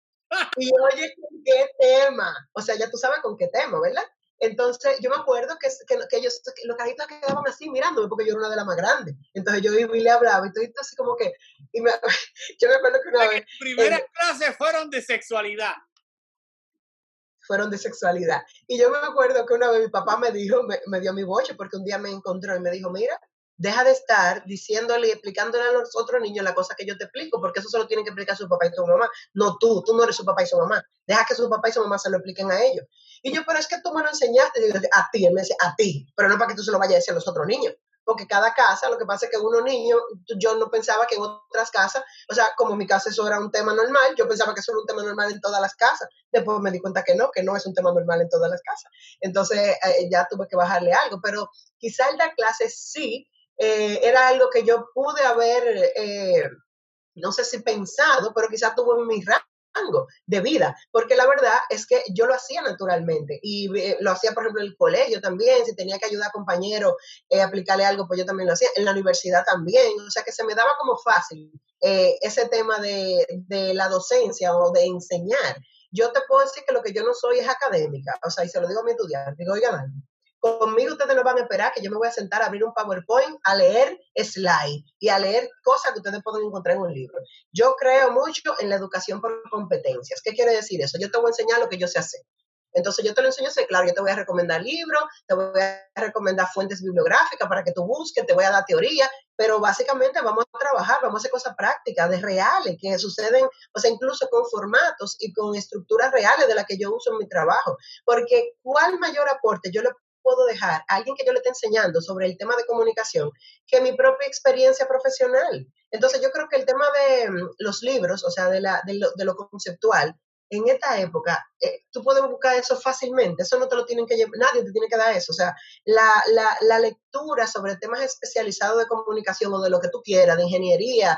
Y oye, ¿con qué tema? O sea, ya tú sabes con qué tema, ¿verdad? Entonces, yo me acuerdo que ellos, que los caritos quedaban así mirándome porque yo era una de las más grandes. Entonces, yo iba y le hablaba y todo así como que. Yo me acuerdo que una vez. Las primeras clases fueron de sexualidad. Fueron de sexualidad. Y yo me acuerdo que una vez mi papá me dijo, me dio mi boche porque un día me encontró y me dijo, mira, deja de estar diciéndole y explicándole a los otros niños la cosa que yo te explico, porque eso solo tienen que explicar su papá y tu mamá. No tú no eres su papá y su mamá. Deja que su papá y su mamá se lo expliquen a ellos. Y yo, pero es que tú me lo enseñaste. Y yo, a ti, él me decía, a ti, pero no para que tú se lo vayas a decir a los otros niños. Porque cada casa, lo que pasa es que unos niños, yo no pensaba que en otras casas, o sea, como en mi casa eso era un tema normal, yo pensaba que eso era un tema normal en todas las casas. Después me di cuenta que no es un tema normal en todas las casas. Entonces ya tuve que bajarle algo, pero quizá el dar clases sí, era algo que yo pude haber, no sé si pensado, pero quizás tuvo en mi rango de vida, porque la verdad es que yo lo hacía naturalmente y lo hacía, por ejemplo, en el colegio también, si tenía que ayudar a compañeros a aplicarle algo, pues yo también lo hacía, en la universidad también, o sea que se me daba como fácil ese tema de la docencia o de enseñar. Yo te puedo decir que lo que yo no soy es académica, o sea, y se lo digo a mi estudiante, digo, oigan, conmigo ustedes no van a esperar que yo me voy a sentar a abrir un PowerPoint, a leer slide y a leer cosas que ustedes pueden encontrar en un libro. Yo creo mucho en la educación por competencias. ¿Qué quiere decir eso? Yo te voy a enseñar lo que yo sé hacer. Entonces yo te lo enseño, claro, yo te voy a recomendar libros, te voy a recomendar fuentes bibliográficas para que tú busques, te voy a dar teoría, pero básicamente vamos a trabajar, vamos a hacer cosas prácticas, de reales, que suceden, o sea, incluso con formatos y con estructuras reales de las que yo uso en mi trabajo. Porque ¿cuál mayor aporte yo le puedo dejar a alguien que yo le esté enseñando sobre el tema de comunicación que mi propia experiencia profesional? Entonces yo creo que el tema de los libros, o sea, de lo conceptual, en esta época, tú puedes buscar eso fácilmente, eso no te lo tienen que llevar, nadie te tiene que dar eso, o sea, la lectura sobre temas especializados de comunicación o de lo que tú quieras, de ingeniería,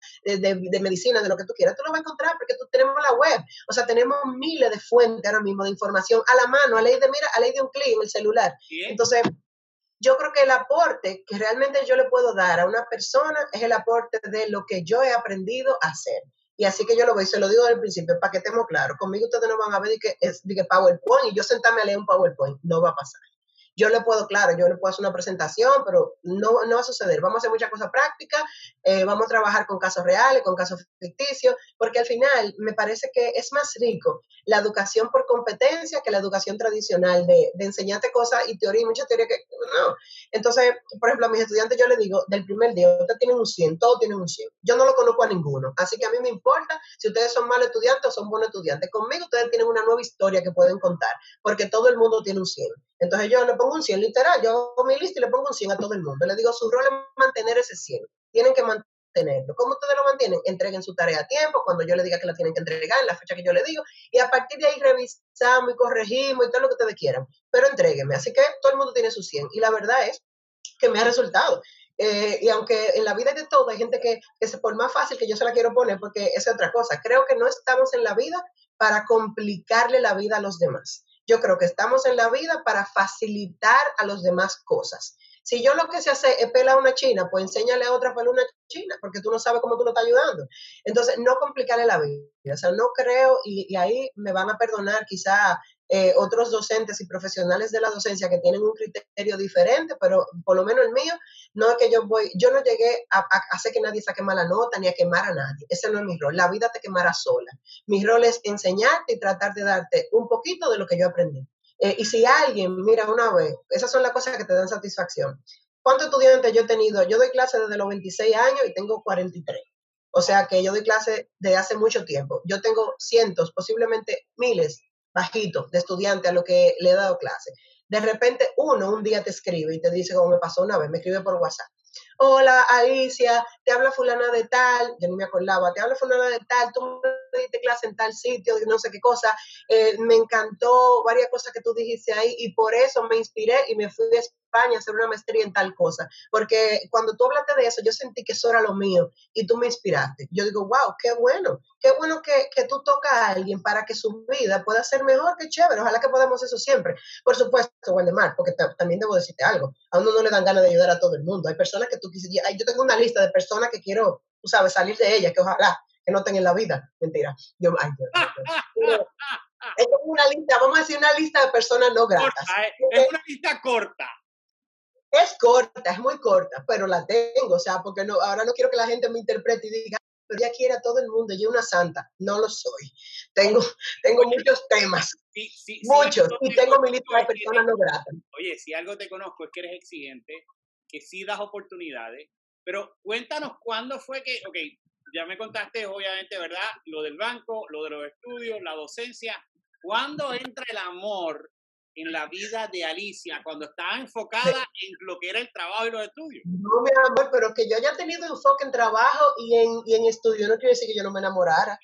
de medicina, de lo que tú quieras, tú lo vas a encontrar porque tú tenemos la web, o sea, tenemos miles de fuentes ahora mismo de información a la mano, a ley de un clic en el celular. Bien. Entonces, yo creo que el aporte que realmente yo le puedo dar a una persona es el aporte de lo que yo he aprendido a hacer. Y así que yo lo voy, se lo digo desde el principio, para que estemos claros. Conmigo ustedes no van a ver de que PowerPoint y yo sentarme a leer un PowerPoint. No va a pasar. Yo le puedo, claro, yo le puedo hacer una presentación, pero no va a suceder. Vamos a hacer muchas cosas prácticas, vamos a trabajar con casos reales, con casos ficticios, porque al final me parece que es más rico la educación por competencia que la educación tradicional de enseñarte cosas y teoría, y mucha teoría que no. Entonces, por ejemplo, a mis estudiantes yo les digo, del primer día, ustedes tienen un 100, todos tienen un 100. Yo no lo conozco a ninguno, así que a mí me importa si ustedes son malos estudiantes o son buenos estudiantes. Conmigo ustedes tienen una nueva historia que pueden contar, porque todo el mundo tiene un 100. Entonces yo le pongo un 100 literal, yo hago mi lista y le pongo un 100 a todo el mundo. Le digo, su rol es mantener ese 100. Tienen que mantener mantenerlo. ¿Cómo ustedes lo mantienen? Entreguen su tarea a tiempo, cuando yo le diga que la tienen que entregar, en la fecha que yo le digo, y a partir de ahí revisamos y corregimos y todo lo que ustedes quieran, pero entréguenme. Así que todo el mundo tiene su 100, y la verdad es que me ha resultado. Y aunque en la vida hay de todo, hay gente que por más fácil que yo se la quiero poner, porque es otra cosa. Creo que no estamos en la vida para complicarle la vida a los demás. Yo creo que estamos en la vida para facilitar a los demás cosas. Si yo lo que se hace es pelar a una china, pues enséñale a otra a pelar una china, porque tú no sabes cómo tú lo estás ayudando. Entonces, no complicarle la vida. O sea, no creo, y ahí me van a perdonar quizá otros docentes y profesionales de la docencia que tienen un criterio diferente, pero por lo menos el mío, no es que yo no llegué a hacer que nadie saque mala nota ni a quemar a nadie. Ese no es mi rol. La vida te quemará sola. Mi rol es enseñarte y tratar de darte un poquito de lo que yo aprendí. Y si alguien, mira, una vez, esas son las cosas que te dan satisfacción. ¿Cuántos estudiantes yo he tenido? Yo doy clase desde los 26 años y tengo 43. O sea que yo doy clase desde hace mucho tiempo. Yo tengo cientos, posiblemente miles, bajitos, de estudiantes a los que le he dado clase. De repente uno un día te escribe y te dice, como me pasó una vez, me escribe por WhatsApp. Hola Alicia, te habla fulana de tal, yo ni me acordaba, te habla fulana de tal, tú me diste clase en tal sitio, no sé qué cosa, me encantó varias cosas que tú dijiste ahí y por eso me inspiré y me fui a España a hacer una maestría en tal cosa, porque cuando tú hablaste de eso, yo sentí que eso era lo mío y tú me inspiraste. Yo digo, wow, qué bueno que tú tocas a alguien para que su vida pueda ser mejor, qué chévere, ojalá que podamos eso siempre. Por supuesto, Waldemar, porque también debo decirte algo, a uno no le dan ganas de ayudar a todo el mundo, hay personas que tú quisieras, yo tengo una lista de personas que quiero, tú sabes, salir de ellas, que ojalá que no estén en la vida, mentira, es una lista, vamos a decir una lista de personas no gratas. Corta, es una lista corta. Es corta, es muy corta, pero la tengo, o sea, porque no, ahora no quiero que la gente me interprete y diga, pero ella quiere a todo el mundo, yo una santa, no lo soy. Tengo muchos temas, muchos, y tengo mi lista de personas no gratas. Oye, si algo te conozco es que eres exigente, que sí das oportunidades, pero cuéntanos cuándo fue que, ok, ya me contaste obviamente, ¿verdad? Lo del banco, lo de los estudios, la docencia, ¿cuándo entra el amor en la vida de Alicia cuando estaba enfocada en lo que era el trabajo y los estudios? No, mi amor, pero que yo haya tenido enfoque en trabajo y en estudio no quiere decir que yo no me enamorara.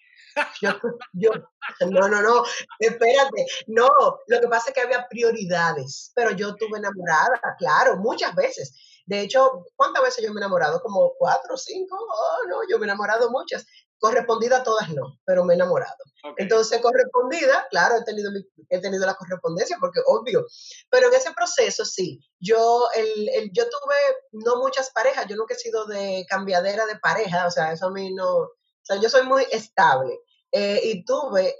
No, espérate, no, lo que pasa es que había prioridades, pero yo estuve enamorada, claro, muchas veces. De hecho, ¿cuántas veces yo me he enamorado? Como 4 o 5, no, yo me he enamorado muchas. Correspondida todas no, pero me he enamorado. Okay. Entonces, correspondida, claro, he tenido la correspondencia, porque obvio, pero en ese proceso sí, yo tuve no muchas parejas, yo nunca he sido de cambiadera de pareja, o sea, eso a mí no, o sea, yo soy muy estable. Y tuve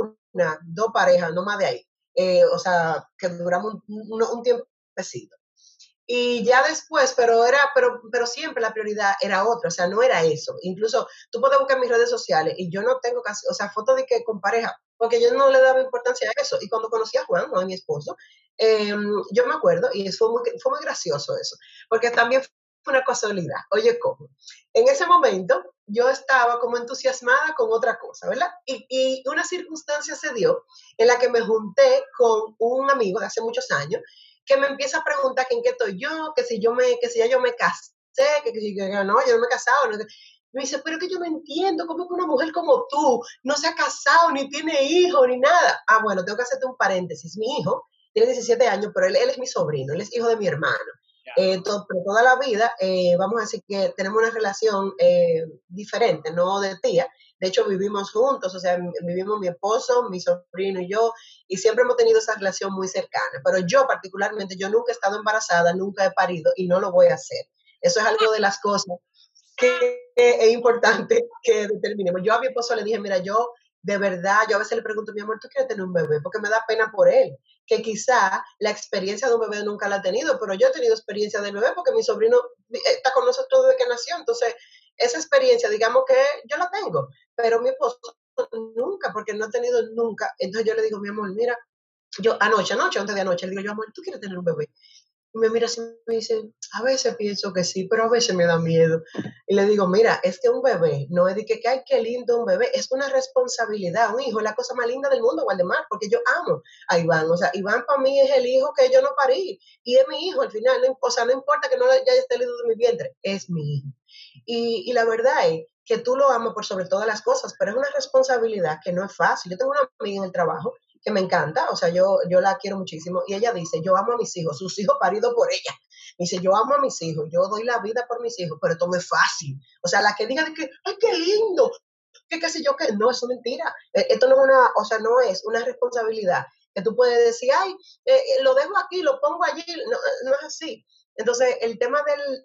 dos parejas, no más de ahí, o sea, que duramos un tiempecito. Y ya después, pero siempre la prioridad era otra, o sea, no era eso. Incluso tú puedes buscar en mis redes sociales y yo no tengo casi, o sea, fotos de que con pareja, porque yo no le daba importancia a eso. Y cuando conocí a Juan, a mi esposo, yo me acuerdo, y fue muy gracioso eso, porque también fue una casualidad. Oye, ¿cómo? En ese momento yo estaba como entusiasmada con otra cosa, ¿verdad? Y una circunstancia se dio en la que me junté con un amigo de hace muchos años que me empieza a preguntar que en qué estoy yo, que si ya yo me casé, que no, yo no me he casado. No. Me dice, pero que yo no entiendo cómo que una mujer como tú no se ha casado, ni tiene hijos, ni nada. Ah, bueno, tengo que hacerte un paréntesis. Mi hijo tiene 17 años, pero él es mi sobrino, él es hijo de mi hermano. Pero toda la vida, vamos a decir que tenemos una relación diferente, no de tía. De hecho, vivimos juntos, o sea, vivimos mi esposo, mi sobrino y yo, y siempre hemos tenido esa relación muy cercana. Pero yo particularmente, yo nunca he estado embarazada, nunca he parido y no lo voy a hacer. Eso es algo de las cosas que es importante que determinemos. Yo a mi esposo le dije, mira, yo de verdad, yo a veces le pregunto, mi amor, ¿tú quieres tener un bebé? Porque me da pena por él, que quizá la experiencia de un bebé nunca la ha tenido, pero yo he tenido experiencia del bebé porque mi sobrino está con nosotros desde que nació, entonces esa experiencia, digamos que yo la tengo, pero mi esposo nunca, porque no ha tenido nunca. Entonces yo le digo, mi amor, mira, yo antes de anoche, le digo yo, amor, ¿tú quieres tener un bebé? Y me mira así y me dice, a veces pienso que sí, pero a veces me da miedo. Y le digo, mira, es que un bebé, no es de que ay, qué lindo un bebé, es una responsabilidad, un hijo es la cosa más linda del mundo, Waldemar, porque yo amo a Iván, o sea, Iván para mí es el hijo que yo no parí, y es mi hijo al final, o sea, no importa que no ya esté salido de mi vientre, es mi hijo. Y la verdad es que tú lo amas por sobre todas las cosas, pero es una responsabilidad que no es fácil. Yo tengo una amiga en el trabajo que me encanta, o sea, yo la quiero muchísimo, y ella dice, yo amo a mis hijos, sus hijos paridos por ella. Dice, yo amo a mis hijos, yo doy la vida por mis hijos, pero esto no es fácil. O sea, la que diga de que, ay, qué lindo, que qué sé yo, que no, eso es mentira. Esto no es una, o sea, no es una responsabilidad que tú puedes decir, ay, lo dejo aquí, lo pongo allí, no, no es así. Entonces, el tema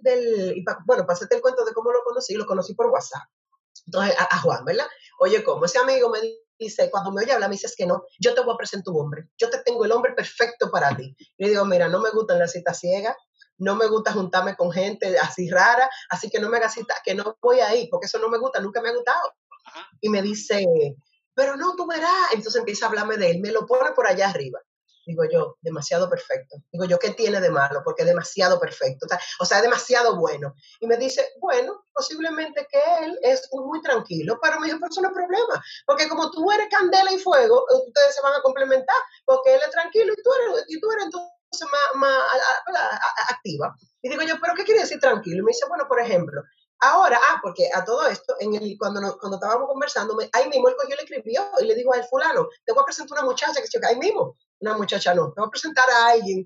bueno, para hacerte el cuento de cómo lo conocí por WhatsApp. Entonces, a Juan, ¿verdad? Oye, como ese amigo me dice, cuando me oye hablar, me dice, es que no, yo te voy a presentar un hombre, yo te tengo el hombre perfecto para ti. Y le digo, mira, no me gustan las citas ciegas, no me gusta juntarme con gente así rara, así que no me hagas cita, que no voy ahí, porque eso no me gusta, nunca me ha gustado. Y me dice, pero no, tú verás. Entonces empieza a hablarme de él, me lo pone por allá arriba. Digo yo, demasiado perfecto. Digo yo, ¿qué tiene de malo? Porque es demasiado perfecto. O sea, es demasiado bueno. Y me dice, bueno, posiblemente que él es muy tranquilo, pero me dijo, pero eso no es problema. Porque como tú eres candela y fuego, ustedes se van a complementar, porque él es tranquilo y tú eres entonces más activa. Y digo yo, ¿pero qué quiere decir tranquilo? Y me dice, bueno, por ejemplo, ahora, porque a todo esto, cuando estábamos conversando, ahí mismo él cogió y le escribió y le dijo a él, fulano, te voy a presentar una muchacha que ahí mismo, una muchacha no, te voy a presentar a alguien.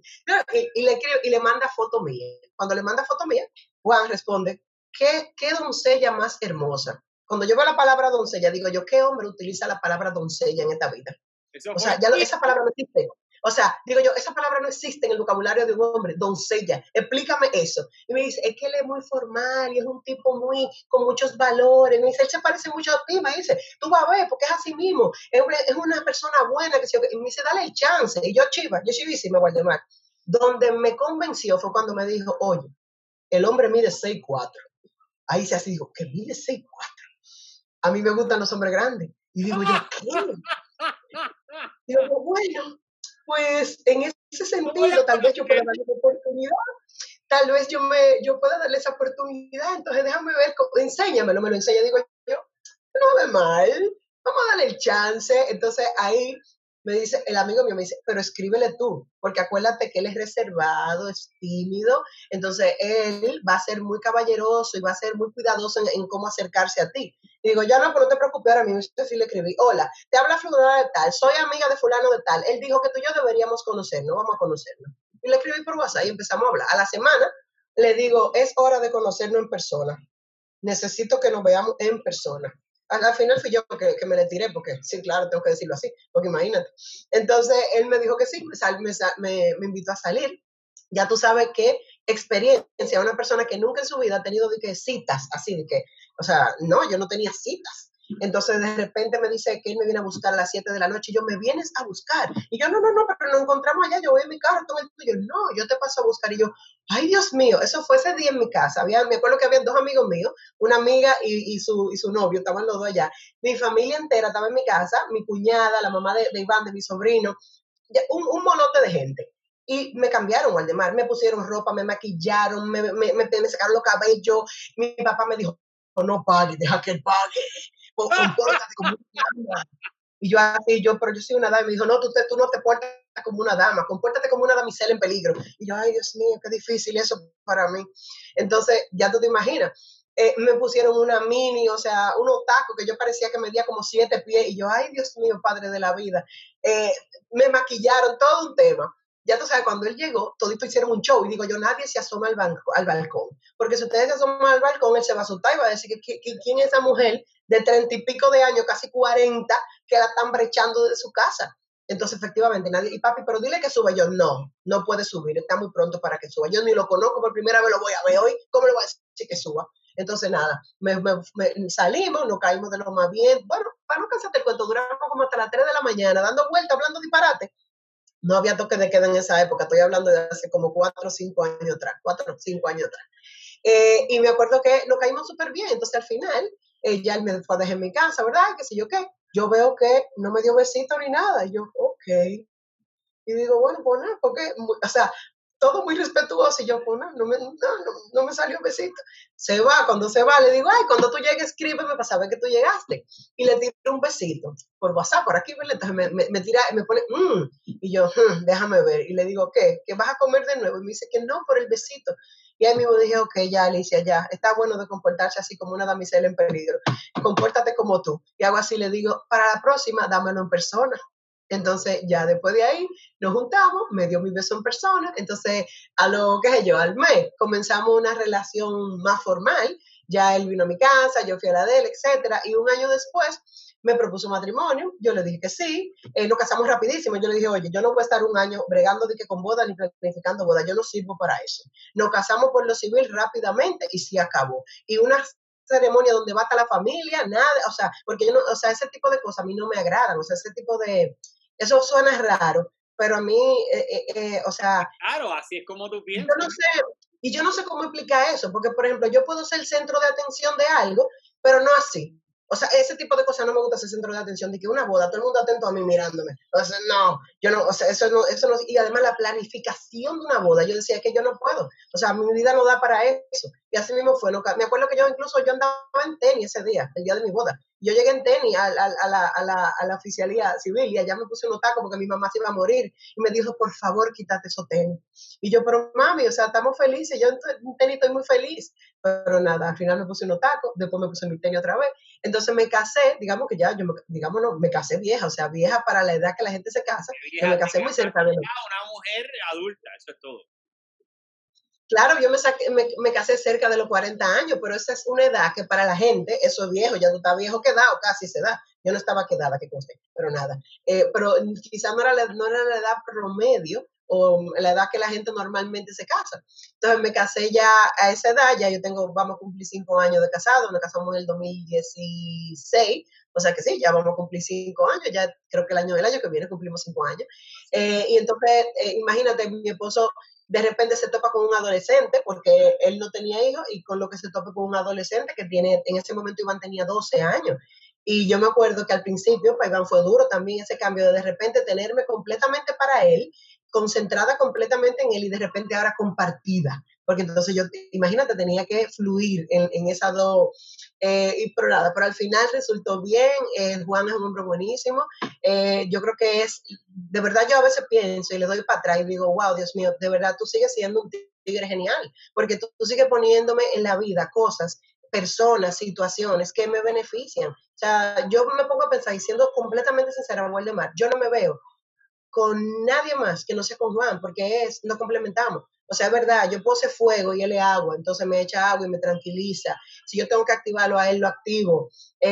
Y le manda foto mía. Cuando le manda foto mía, Juan responde, ¿qué doncella más hermosa? Cuando yo veo la palabra doncella, digo yo, ¿qué hombre utiliza la palabra doncella en esta vida? O sea, ya esa palabra no existe. O sea, digo yo, esa palabra no existe en el vocabulario de un hombre, doncella. Explícame eso. Y me dice, es que él es muy formal y es un tipo con muchos valores. Me dice, él se parece mucho a ti. Me dice, tú vas a ver, porque es así mismo. Es una persona buena. Y me dice, dale el chance. Y yo chivísima, Waldemar. Donde me convenció fue cuando me dijo, oye, el hombre mide 6'4". Ahí se así, digo, ¿qué mide 6'4"? A mí me gustan los hombres grandes. Y digo yo, ¿qué? Digo, bueno, pues en ese sentido, tal vez yo pueda darle una oportunidad, tal vez yo pueda darle esa oportunidad, entonces déjame ver, enséñamelo, me lo enseña, digo yo, no ve mal, vamos a darle el chance. Entonces ahí me dice, el amigo mío me dice, pero escríbele tú, porque acuérdate que él es reservado, es tímido, entonces él va a ser muy caballeroso y va a ser muy cuidadoso en cómo acercarse a ti. Y digo, ya no, pero no te preocupes, ahora mismo sí le escribí, hola, te habla fulano de tal, soy amiga de fulano de tal, él dijo que tú y yo deberíamos conocernos, vamos a conocernos. Y le escribí por WhatsApp y empezamos a hablar. A la semana le digo, es hora de conocernos en persona, necesito que nos veamos en persona. Al final fui yo que me le tiré, porque sí, claro, tengo que decirlo así, porque imagínate. Entonces él me dijo que sí, me invitó a salir. Ya tú sabes qué experiencia, una persona que nunca en su vida ha tenido de que citas, así de que, o sea, no, yo no tenía citas. Entonces de repente me dice que él me viene a buscar a las 7 de la noche y yo, ¿me vienes a buscar? Y yo, no, pero nos encontramos allá, yo voy en mi carro, todo el tuyo. No, yo te paso a buscar. Y yo, ay, Dios mío, eso fue ese día en mi casa. Me acuerdo que había dos amigos míos, una amiga y su novio, estaban los dos allá. Mi familia entera estaba en mi casa, mi cuñada, la mamá de Iván, de mi sobrino, un monote de gente. Y me cambiaron, Waldemar, me pusieron ropa, me maquillaron, me sacaron los cabellos. Mi papá me dijo, no pague, deja que él pague, compórtate como una dama. Y pero yo soy una dama. Y me dijo, no, tú no te portas como una dama, compórtate como una damisela en peligro. Y yo, ay, Dios mío, qué difícil eso para mí. Entonces, ya tú te imaginas, me pusieron una mini, o sea, unos tacos que yo parecía que medía como 7 pies. Y yo, ay, Dios mío, padre de la vida. Me maquillaron, todo un tema. Ya tú sabes, cuando él llegó, todito hicieron un show. Y digo yo, nadie se asoma al balcón. Porque si ustedes se asoman al balcón, él se va a asustar y va a decir quién es esa mujer de 30 y pico de años, casi 40, que la están brechando de su casa. Entonces, efectivamente, nadie, y papi, pero dile que suba. Yo, no puede subir, está muy pronto para que suba. Yo ni lo conozco, por primera vez lo voy a ver hoy, ¿cómo le voy a decir que suba? Entonces, nada, salimos, nos caímos de lo más bien. Bueno, para no cansarte el cuento, duramos como hasta las 3 de la mañana, dando vueltas, hablando disparate. No había toque de queda en esa época, estoy hablando de hace como 4 o 5 años atrás, 4 o 5 años atrás. Y me acuerdo que nos caímos súper bien, entonces al final, ya él me fue a dejar en mi casa, ¿verdad? ¿Qué sé yo qué? Yo veo que no me dio besito ni nada, y yo, ok. Y digo, bueno, pues nada, porque, o sea, todo muy respetuoso, y yo, pues nada, no me salió besito. Se va, cuando se va, le digo, ay, cuando tú llegues, escríbeme para saber que tú llegaste. Y le tiro un besito por WhatsApp, por aquí, ¿verdad? Entonces me pone, y yo, déjame ver. Y le digo, ¿qué? ¿Que vas a comer de nuevo? Y me dice que no, por el besito. Y ahí mismo dije, ok, ya Alicia, ya, está bueno de comportarse así como una damisela en peligro, compórtate como tú. Y hago así, le digo, para la próxima, dámelo en persona. Entonces, ya después de ahí, nos juntamos, me dio mi beso en persona, entonces, a lo, qué sé yo, al mes, comenzamos una relación más formal, ya él vino a mi casa, yo fui a la de él, etcétera, y un año después me propuso matrimonio, yo le dije que sí, nos casamos rapidísimo, yo le dije, oye, yo no voy a estar un año bregando de que con boda ni planificando boda, yo no sirvo para eso. Nos casamos por lo civil rápidamente y sí acabó. Y una ceremonia donde va a estar la familia, nada, o sea, porque yo no, o sea, ese tipo de cosas a mí no me agradan, o sea, ese tipo de, eso suena raro, pero a mí, o sea, Claro, así es como tú yo piensas. no sé, y yo no sé cómo explicar eso, porque por ejemplo, yo puedo ser el centro de atención de algo, pero no así. O sea, ese tipo de cosas no me gusta ser centro de atención, de que una boda, todo el mundo atento a mí mirándome. O sea, no, yo no, o sea, eso no, y además la planificación de una boda, yo decía que yo no puedo, o sea, mi vida no da para eso. Y así mismo fue, no, me acuerdo que yo andaba en tenis ese día, el día de mi boda. Yo llegué en tenis a la oficialía civil y allá me puse unos tacos porque mi mamá se iba a morir y me dijo, por favor, quítate esos tenis. Y yo, pero mami, o sea, estamos felices, yo en tenis estoy muy feliz. Pero nada, al final me puse unos tacos, después me puse mi tenis otra vez. Entonces me casé, digamos que ya, digamos no, me casé vieja, o sea, vieja para la edad que la gente se casa, que Vieja, me casé muy cerca de los. una mujer adulta, eso es todo. Claro, yo me casé cerca de los 40 años, pero esa es una edad que para la gente, eso es viejo, ya tú estás viejo quedado, casi se da. Yo no estaba quedada, que conste, pero nada. Pero quizás no era la edad promedio o la edad que la gente normalmente se casa. Entonces me casé ya a esa edad, ya yo tengo, vamos a cumplir 5 años de casado, nos casamos en el 2016, o sea que sí, ya vamos a cumplir 5 años, ya creo que el año que viene cumplimos 5 años. Y entonces, imagínate, mi esposo de repente se topa con un adolescente, porque él no tenía hijos, y con lo que se topa con un adolescente que tiene, en ese momento Iván tenía 12 años. Y yo me acuerdo que al principio para Iván fue duro también ese cambio de repente tenerme completamente para él, concentrada completamente en él y de repente ahora compartida. Porque entonces yo, imagínate, tenía que fluir en esas dos. Pero nada, pero al final resultó bien. Juan es un hombre buenísimo. Yo creo que es, de verdad yo a veces pienso y le doy para atrás y digo, wow, Dios mío, de verdad tú sigues siendo un tigre genial, porque tú sigues poniéndome en la vida cosas, personas, situaciones que me benefician. O sea, yo me pongo a pensar y siendo completamente sincera, Waldemar, yo no me veo con nadie más que no sea con Juan, porque nos complementamos. O sea, es verdad, yo puedo ser fuego y él es agua, entonces me echa agua y me tranquiliza. Si yo tengo que activarlo a él, lo activo.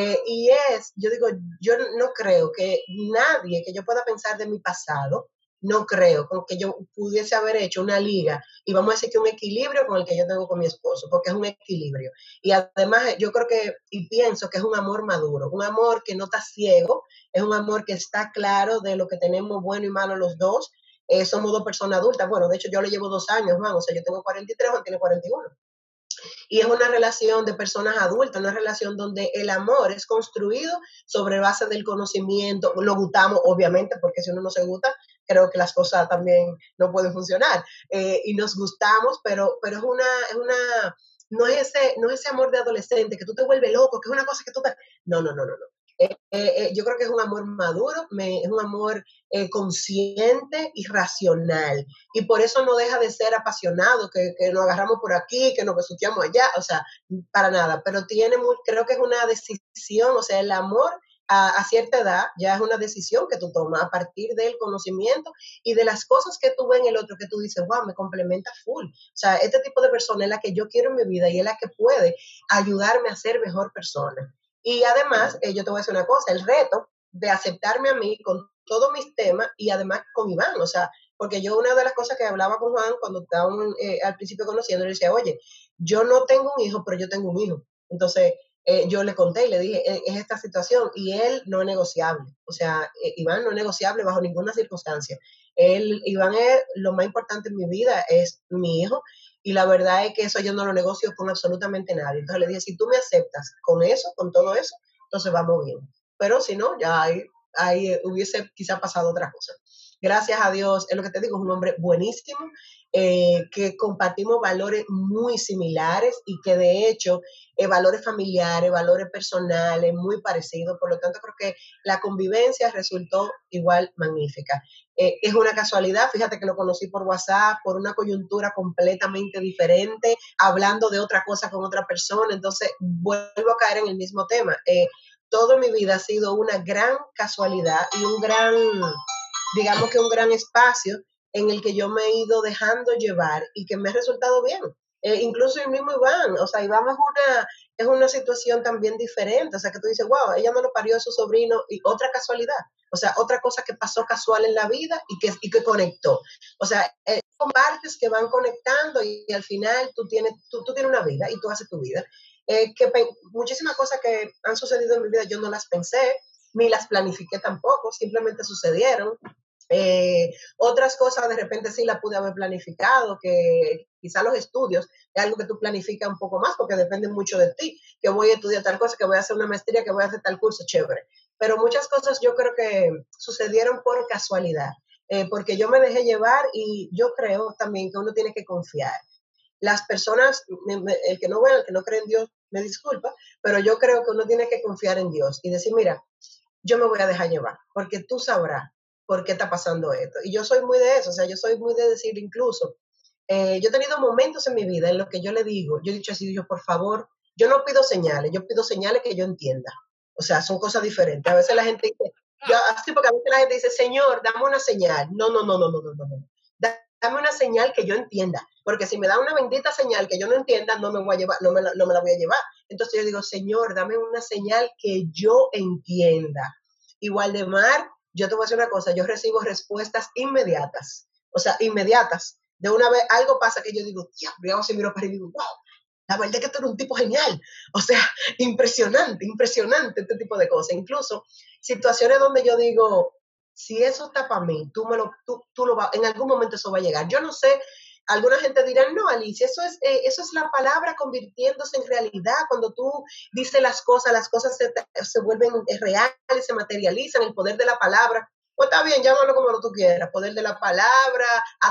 Yo digo, yo no creo que nadie que yo pueda pensar de mi pasado, no creo con que yo pudiese haber hecho una liga y vamos a decir que un equilibrio con el que yo tengo con mi esposo, porque es un equilibrio. Y además yo creo que y pienso que es un amor maduro, un amor que no está ciego, es un amor que está claro de lo que tenemos bueno y malo los dos. Somos dos personas adultas. Bueno, de hecho yo le llevo 2 años, Juan, o sea, yo tengo 43, Juan tiene 41. Y es una relación de personas adultas, una relación donde el amor es construido sobre base del conocimiento. Lo gustamos, obviamente, porque si uno no se gusta, creo que las cosas también no pueden funcionar. Y nos gustamos, pero no es ese amor de adolescente que tú te vuelves loco, que es una cosa que tú te. No, no, no, no, no. Yo creo que es un amor maduro, es un amor consciente y racional. Y por eso no deja de ser apasionado, que nos agarramos por aquí, que nos besuqueamos allá, o sea, para nada. Pero creo que es una decisión, o sea, el amor a cierta edad ya es una decisión que tú tomas a partir del conocimiento y de las cosas que tú ves en el otro, que tú dices, wow, me complementa full. O sea, este tipo de persona es la que yo quiero en mi vida y es la que puede ayudarme a ser mejor persona. Y además, yo te voy a decir una cosa, el reto de aceptarme a mí con todos mis temas y además con Iván, o sea, porque yo una de las cosas que hablaba con Juan cuando estábamos al principio conociendo, le decía, oye, yo no tengo un hijo, pero yo tengo un hijo. Entonces, yo le conté y le dije, es esta situación, y él no es negociable, o sea, Iván no es negociable bajo ninguna circunstancia. Iván es lo más importante en mi vida, es mi hijo, y la verdad es que eso yo no lo negocio con absolutamente nadie. Entonces le dije, si tú me aceptas con eso, con todo eso, entonces vamos bien. Pero si no, ya ahí hubiese quizá pasado otra cosa. gracias a Dios, es lo que te digo, es un hombre buenísimo, que compartimos valores muy similares y que de hecho valores familiares, valores personales muy parecidos, por lo tanto creo que la convivencia resultó igual magnífica. Es una casualidad, fíjate que lo conocí por WhatsApp, por una coyuntura completamente diferente, hablando de otra cosa con otra persona, entonces vuelvo a caer en el mismo tema. Toda mi vida ha sido una gran casualidad y un gran, digamos que un gran espacio en el que yo me he ido dejando llevar y que me ha resultado bien. Incluso el mismo Iván, o sea, Iván es una situación también diferente, o sea, que tú dices, wow, ella no lo parió a su sobrino y otra casualidad, o sea, otra cosa que pasó casual en la vida y que conectó. O sea, son partes que van conectando y al final tú tienes una vida y tú haces tu vida. Muchísimas cosas que han sucedido en mi vida yo no las pensé, ni las planifiqué tampoco, simplemente sucedieron. Otras cosas de repente sí la pude haber planificado, que quizá los estudios es algo que tú planificas un poco más porque depende mucho de ti, que voy a estudiar tal cosa, que voy a hacer una maestría, que voy a hacer tal curso, chévere. Pero muchas cosas yo creo que sucedieron por casualidad, porque yo me dejé llevar y yo creo también que uno tiene que confiar. Las personas, el que no ve, el que no cree en Dios, me disculpa, pero yo creo que uno tiene que confiar en Dios y decir, mira, yo me voy a dejar llevar, porque tú sabrás por qué está pasando esto. Y yo soy muy de eso, o sea, yo soy muy de decir incluso, yo he tenido momentos en mi vida en los que yo le digo, yo he dicho así, yo por favor, yo no pido señales, yo pido señales que yo entienda. O sea, son cosas diferentes. A veces la gente dice, así porque a veces la gente dice, Señor, dame una señal. No, no, no, no, no, no, no, no. Dame una señal que yo entienda, porque si me da una bendita señal que yo no entienda, no me voy a llevar, no me la voy a llevar. Entonces yo digo, Señor, dame una señal que yo entienda. Igual de Mar, yo te voy a decir una cosa, yo recibo respuestas inmediatas, o sea, inmediatas. De una vez algo pasa que yo digo, diablo, si miro para y digo, wow, la verdad es que tú eres un tipo genial. O sea, impresionante, impresionante este tipo de cosas. Incluso situaciones donde yo digo, si eso está para mí, tú lo en algún momento eso va a llegar. Yo no sé, alguna gente dirá, no, Alicia, eso es la palabra convirtiéndose en realidad. Cuando tú dices las cosas se vuelven reales, se materializan, el poder de la palabra. Pues está bien, llámalo como tú quieras, poder de la palabra,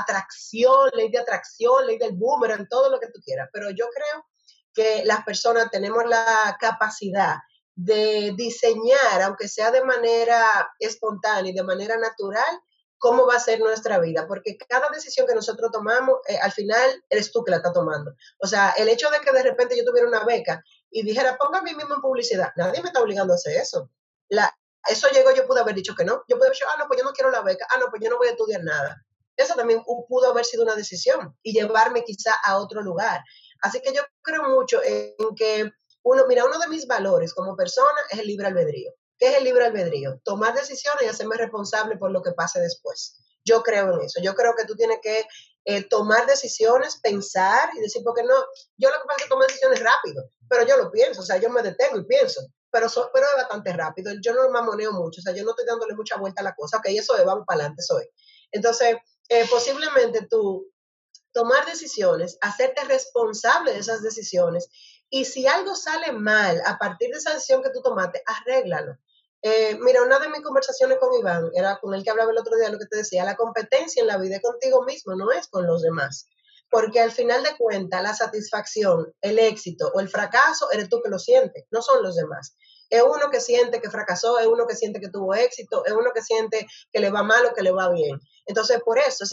atracción, ley del boomerang, todo lo que tú quieras. Pero yo creo que las personas tenemos la capacidad de diseñar, aunque sea de manera espontánea y de manera natural, cómo va a ser nuestra vida, porque cada decisión que nosotros tomamos, al final eres tú que la estás tomando. O sea, el hecho de que de repente yo tuviera una beca y dijera, ponga a mí mismo en publicidad, nadie me está obligando a hacer eso. Eso llegó, yo pude haber dicho que no. Yo pude haber dicho, no, pues yo no quiero la beca, no, pues yo no voy a estudiar nada. Eso también pudo haber sido una decisión y llevarme quizá a otro lugar. Así que yo creo mucho en que uno de mis valores como persona es el libre albedrío. ¿Qué es el libre albedrío? Tomar decisiones y hacerme responsable por lo que pase después. Yo creo en eso. Yo creo que tú tienes que tomar decisiones, pensar y decir, porque no, yo lo que pasa es que tomo decisiones rápido, pero yo lo pienso, o sea, yo me detengo y pienso, pero es bastante rápido. Yo no mamoneo mucho, o sea, yo no estoy dándole mucha vuelta a la cosa, ok, eso es, vamos para adelante, eso es. Entonces, posiblemente tú tomar decisiones, hacerte responsable de esas decisiones. Y si algo sale mal a partir de esa decisión que tú tomaste, arréglalo. Mira, una de mis conversaciones con Iván, era con el que hablaba el otro día, lo que te decía, la competencia en la vida es contigo mismo, no es con los demás. Porque al final de cuentas, la satisfacción, el éxito o el fracaso, eres tú que lo sientes, no son los demás. Es uno que siente que fracasó, es uno que siente que tuvo éxito, es uno que siente que le va mal o que le va bien. Entonces, por eso,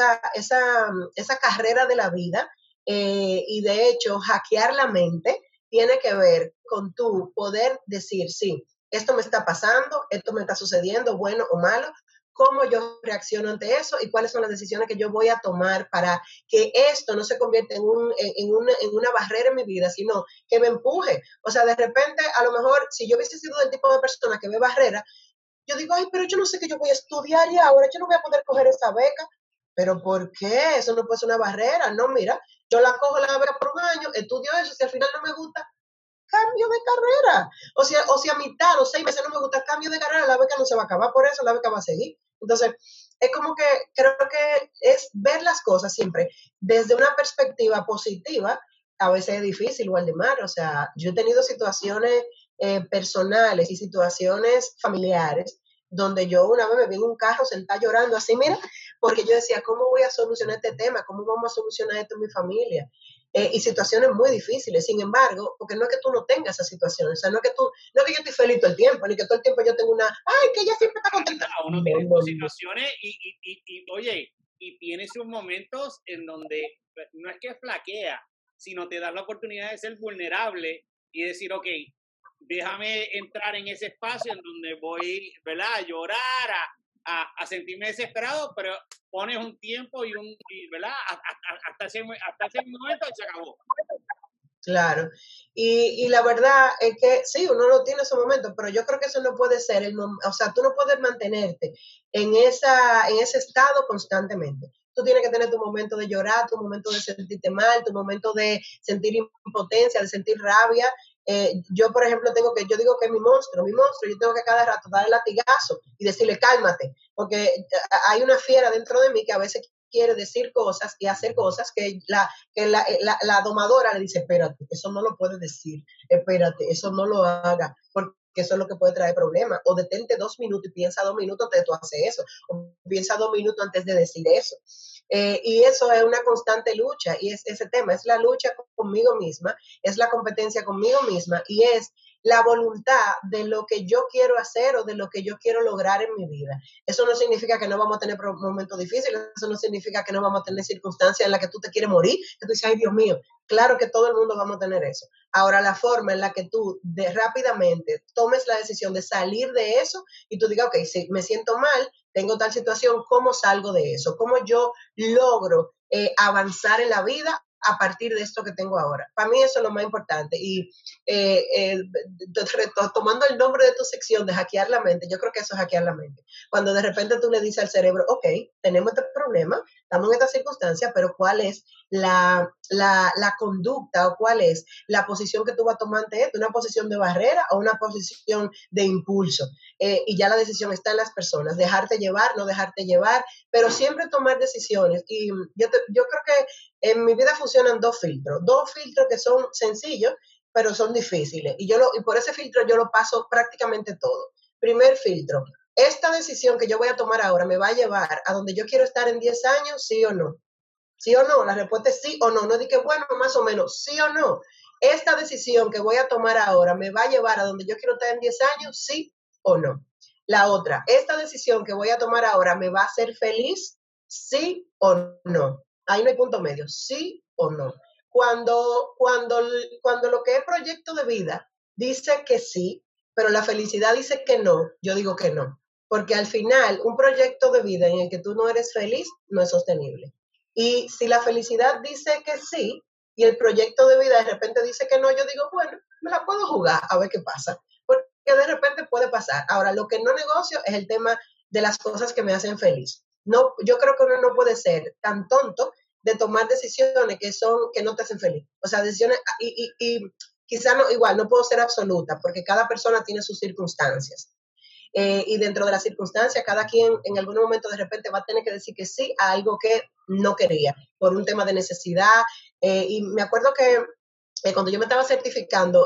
esa carrera de la vida y de hecho, hackear la mente tiene que ver con tu poder decir, sí, esto me está pasando, esto me está sucediendo, bueno o malo, cómo yo reacciono ante eso y cuáles son las decisiones que yo voy a tomar para que esto no se convierta en una barrera en mi vida, sino que me empuje. O sea, de repente, a lo mejor, si yo hubiese sido del tipo de persona que ve barrera, yo digo, ay, pero yo no sé que yo voy a estudiar y ahora yo no voy a poder coger esa beca. ¿Pero por qué? Eso no puede ser una barrera. No, mira, yo la cojo la beca por un año, estudio eso, si al final no me gusta, cambio de carrera. O si a mitad o 6 meses no me gusta, cambio de carrera, la beca no se va a acabar, por eso la beca va a seguir. Entonces, es como que creo que es ver las cosas siempre desde una perspectiva positiva. A veces es difícil, Waldemar. O sea, yo he tenido situaciones personales y situaciones familiares donde yo una vez me vi en un carro sentada llorando así, mira, porque yo decía, ¿cómo voy a solucionar este tema? ¿Cómo vamos a solucionar esto en mi familia? Y situaciones muy difíciles. Sin embargo, porque no es que tú no tengas esas situaciones, o sea, no es que yo estoy feliz todo el tiempo, ni que todo el tiempo yo tengo ay, que ella siempre está contenta. Uno tiene sus situaciones oye, y tiene sus momentos en donde no es que flaquea, sino te das la oportunidad de ser vulnerable y decir, ok, déjame entrar en ese espacio en donde voy, ¿verdad?, a llorar, a sentirme desesperado, pero pones un tiempo ¿verdad?, hasta ese momento y se acabó. Claro. Y la verdad es que sí, uno no tiene esos momentos, pero yo creo que eso no puede ser o sea, tú no puedes mantenerte en ese estado constantemente. Tú tienes que tener tu momento de llorar, tu momento de sentirte mal, tu momento de sentir impotencia, de sentir rabia. Yo, por ejemplo, yo digo que mi monstruo, yo tengo que cada rato darle latigazo y decirle cálmate, porque hay una fiera dentro de mí que a veces quiere decir cosas y hacer cosas que la domadora le dice, espérate, eso no lo puedes decir, espérate, eso no lo haga, porque eso es lo que puede traer problemas. O detente 2 minutos y piensa 2 minutos antes de tú hacer eso, o piensa 2 minutos antes de decir eso. Y eso es una constante lucha, y es ese tema, es la lucha conmigo misma, es la competencia conmigo misma, y es la voluntad de lo que yo quiero hacer o de lo que yo quiero lograr en mi vida. Eso no significa que no vamos a tener momentos difíciles, eso no significa que no vamos a tener circunstancias en las que tú te quieres morir, que tú dices, ay Dios mío, claro que todo el mundo vamos a tener eso. Ahora, la forma en la que tú rápidamente tomes la decisión de salir de eso y tú digas, ok, si me siento mal, tengo tal situación, ¿cómo salgo de eso? ¿Cómo yo logro avanzar en la vida a partir de esto que tengo ahora? Para mí eso es lo más importante. Y tomando el nombre de tu sección de hackear la mente, yo creo que eso es hackear la mente. Cuando de repente tú le dices al cerebro, ok, tenemos este problema, estamos en esta circunstancia, pero ¿cuál es la conducta o cuál es la posición que tú vas a tomar ante esto? ¿Una posición de barrera o una posición de impulso? Y ya la decisión está en las personas, dejarte llevar, no dejarte llevar, pero siempre tomar decisiones. Y yo creo que en mi vida funcionan dos filtros que son sencillos, pero son difíciles. Y por ese filtro yo lo paso prácticamente todo. Primer filtro, ¿esta decisión que yo voy a tomar ahora me va a llevar a donde yo quiero estar en 10 años, sí o no? ¿Sí o no? La respuesta es sí o no. No di que bueno, más o menos, sí o no. ¿Esta decisión que voy a tomar ahora me va a llevar a donde yo quiero estar en 10 años, sí o no? La otra, ¿esta decisión que voy a tomar ahora me va a hacer feliz, sí o no? Ahí no hay punto medio, sí o no. Cuando lo que es proyecto de vida dice que sí, pero la felicidad dice que no, yo digo que no. Porque al final, un proyecto de vida en el que tú no eres feliz no es sostenible. Y si la felicidad dice que sí y el proyecto de vida de repente dice que no, yo digo, bueno, me la puedo jugar a ver qué pasa. Porque de repente puede pasar. Ahora, lo que no negocio es el tema de las cosas que me hacen feliz. No, yo creo que uno no puede ser tan tonto de tomar decisiones que no te hacen feliz. O sea, decisiones, y quizá no, igual, no puedo ser absoluta, porque cada persona tiene sus circunstancias. Y dentro de las circunstancias, cada quien en algún momento de repente va a tener que decir que sí a algo que no quería, por un tema de necesidad. Y me acuerdo que cuando yo me estaba certificando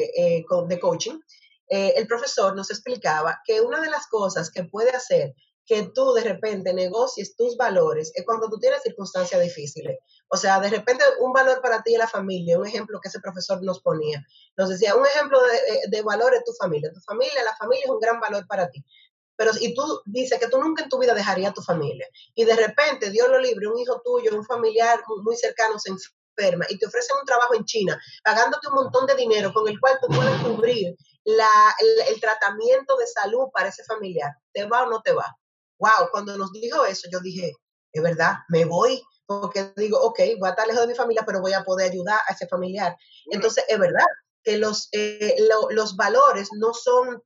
de coaching, el profesor nos explicaba que una de las cosas que puede hacer que tú de repente negocies tus valores es cuando tú tienes circunstancias difíciles. O sea, de repente un valor para ti es la familia, un ejemplo que ese profesor nos ponía. Nos decía, un ejemplo de valor es tu familia. La familia es un gran valor para ti. Pero y tú dices que tú nunca en tu vida dejarías a tu familia. Y de repente, Dios lo libre, un hijo tuyo, un familiar muy cercano se enferma y te ofrecen un trabajo en China, pagándote un montón de dinero con el cual tú puedes cubrir el tratamiento de salud para ese familiar. ¿Te va o no te va? Wow, cuando nos dijo eso, yo dije, es verdad, me voy, porque digo, ok, voy a estar lejos de mi familia, pero voy a poder ayudar a ese familiar. Entonces, es verdad que los valores no son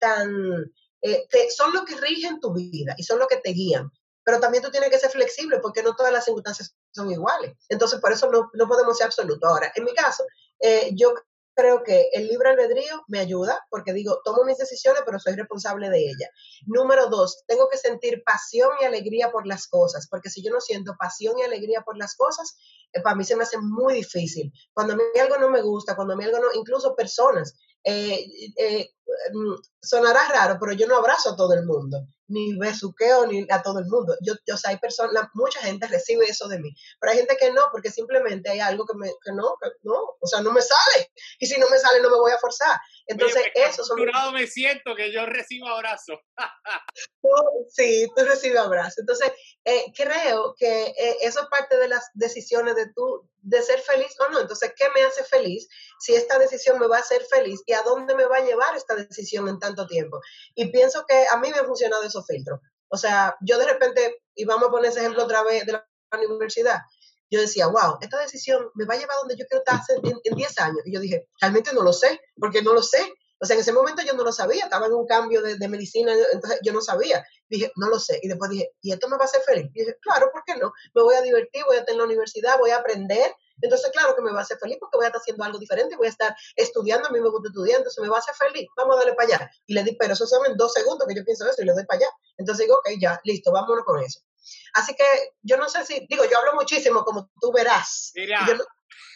son lo que rigen tu vida y son lo que te guían. Pero también tú tienes que ser flexible porque no todas las circunstancias son iguales. Entonces, por eso no podemos ser absolutos. Ahora, en mi caso, yo creo que el libre albedrío me ayuda porque digo, tomo mis decisiones, pero soy responsable de ellas. Número 2, tengo que sentir pasión y alegría por las cosas, porque si yo no siento pasión y alegría por las cosas, para mí se me hace muy difícil. Cuando a mí algo no me gusta, cuando a mí algo no, incluso personas, sonará raro, pero yo no abrazo a todo el mundo. ni besuqueo ni a todo el mundo. O sea, hay personas, mucha gente recibe eso de mí, pero hay gente que no, porque simplemente hay algo que no, o sea, no me sale. Y si no me sale, no me voy a forzar. Entonces, oye, eso son... me siento que yo recibo abrazos. Sí, tú recibes abrazos. Entonces, creo que eso es parte de las decisiones de ser feliz o no. Entonces, ¿qué me hace feliz? Si esta decisión me va a hacer feliz y a dónde me va a llevar esta decisión en tanto tiempo. Y pienso que a mí me han funcionado esos filtros. O sea, yo de repente, y vamos a poner ese ejemplo otra vez de la universidad, yo decía, wow, esta decisión me va a llevar a donde yo quiero estar en 10 años. Y yo dije, realmente no lo sé, porque no lo sé. O sea, en ese momento yo no lo sabía, estaba en un cambio de medicina, entonces yo no sabía. Dije, no lo sé. Y después dije, ¿y esto me va a hacer feliz? Y dije, claro, ¿por qué no? Me voy a divertir, voy a estar en la universidad, voy a aprender. Entonces, claro que me va a hacer feliz porque voy a estar haciendo algo diferente, voy a estar estudiando, a mí me gusta estudiar, entonces me va a hacer feliz. Vamos a darle para allá. Y le di, pero eso son en 2 segundos que yo pienso eso y le doy para allá. Entonces digo, ok, ya, listo, vámonos con eso. Así que yo no sé si, digo, yo hablo muchísimo, como tú verás. Mira, y yo no...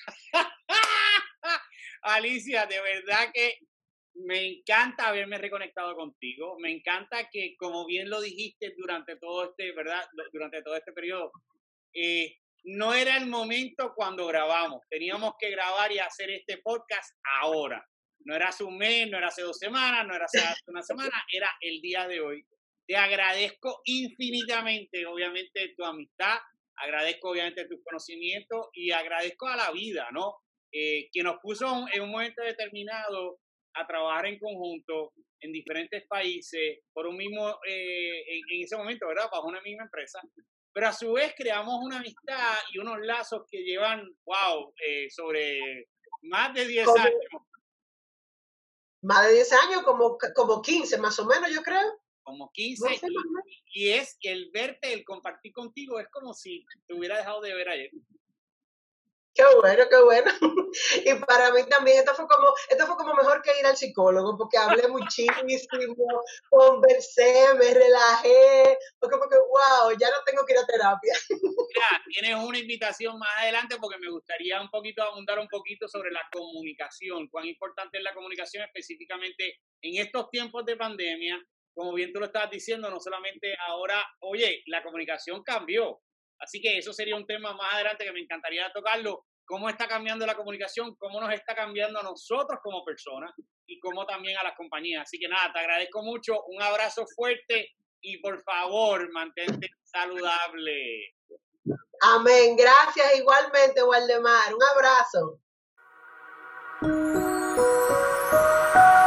Alicia, de verdad que me encanta haberme reconectado contigo. Me encanta que, como bien lo dijiste durante todo este, ¿verdad? Durante todo este periodo, no era el momento cuando grabamos. Teníamos que grabar y hacer este podcast ahora. No era hace un mes, no era hace 2 semanas, no era hace una semana, era el día de hoy. Te agradezco infinitamente, obviamente, tu amistad, agradezco, obviamente, tus conocimientos y agradezco a la vida, ¿no? Que nos puso en un momento determinado a trabajar en conjunto en diferentes países por un mismo, en ese momento, ¿verdad? Bajo una misma empresa. Pero a su vez creamos una amistad y unos lazos que llevan, wow, sobre más de 10 años. Más de 10 años, como 15 más o menos, yo creo. Como 15, no sé, y es el verte, el compartir contigo, es como si te hubiera dejado de ver ayer. Qué bueno, qué bueno. Y para mí también esto fue como mejor que ir al psicólogo, porque hablé muchísimo, conversé, me relajé, fue como que, wow, ya no tengo que ir a terapia. Mira, tienes una invitación más adelante porque me gustaría abundar un poquito sobre la comunicación, cuán importante es la comunicación específicamente en estos tiempos de pandemia. Como bien tú lo estabas diciendo, no solamente ahora, oye, la comunicación cambió. Así que eso sería un tema más adelante que me encantaría tocarlo. Cómo está cambiando la comunicación, cómo nos está cambiando a nosotros como personas y cómo también a las compañías. Así que nada, te agradezco mucho, un abrazo fuerte y por favor, mantente saludable. Amén. Gracias igualmente, Waldemar. Un abrazo.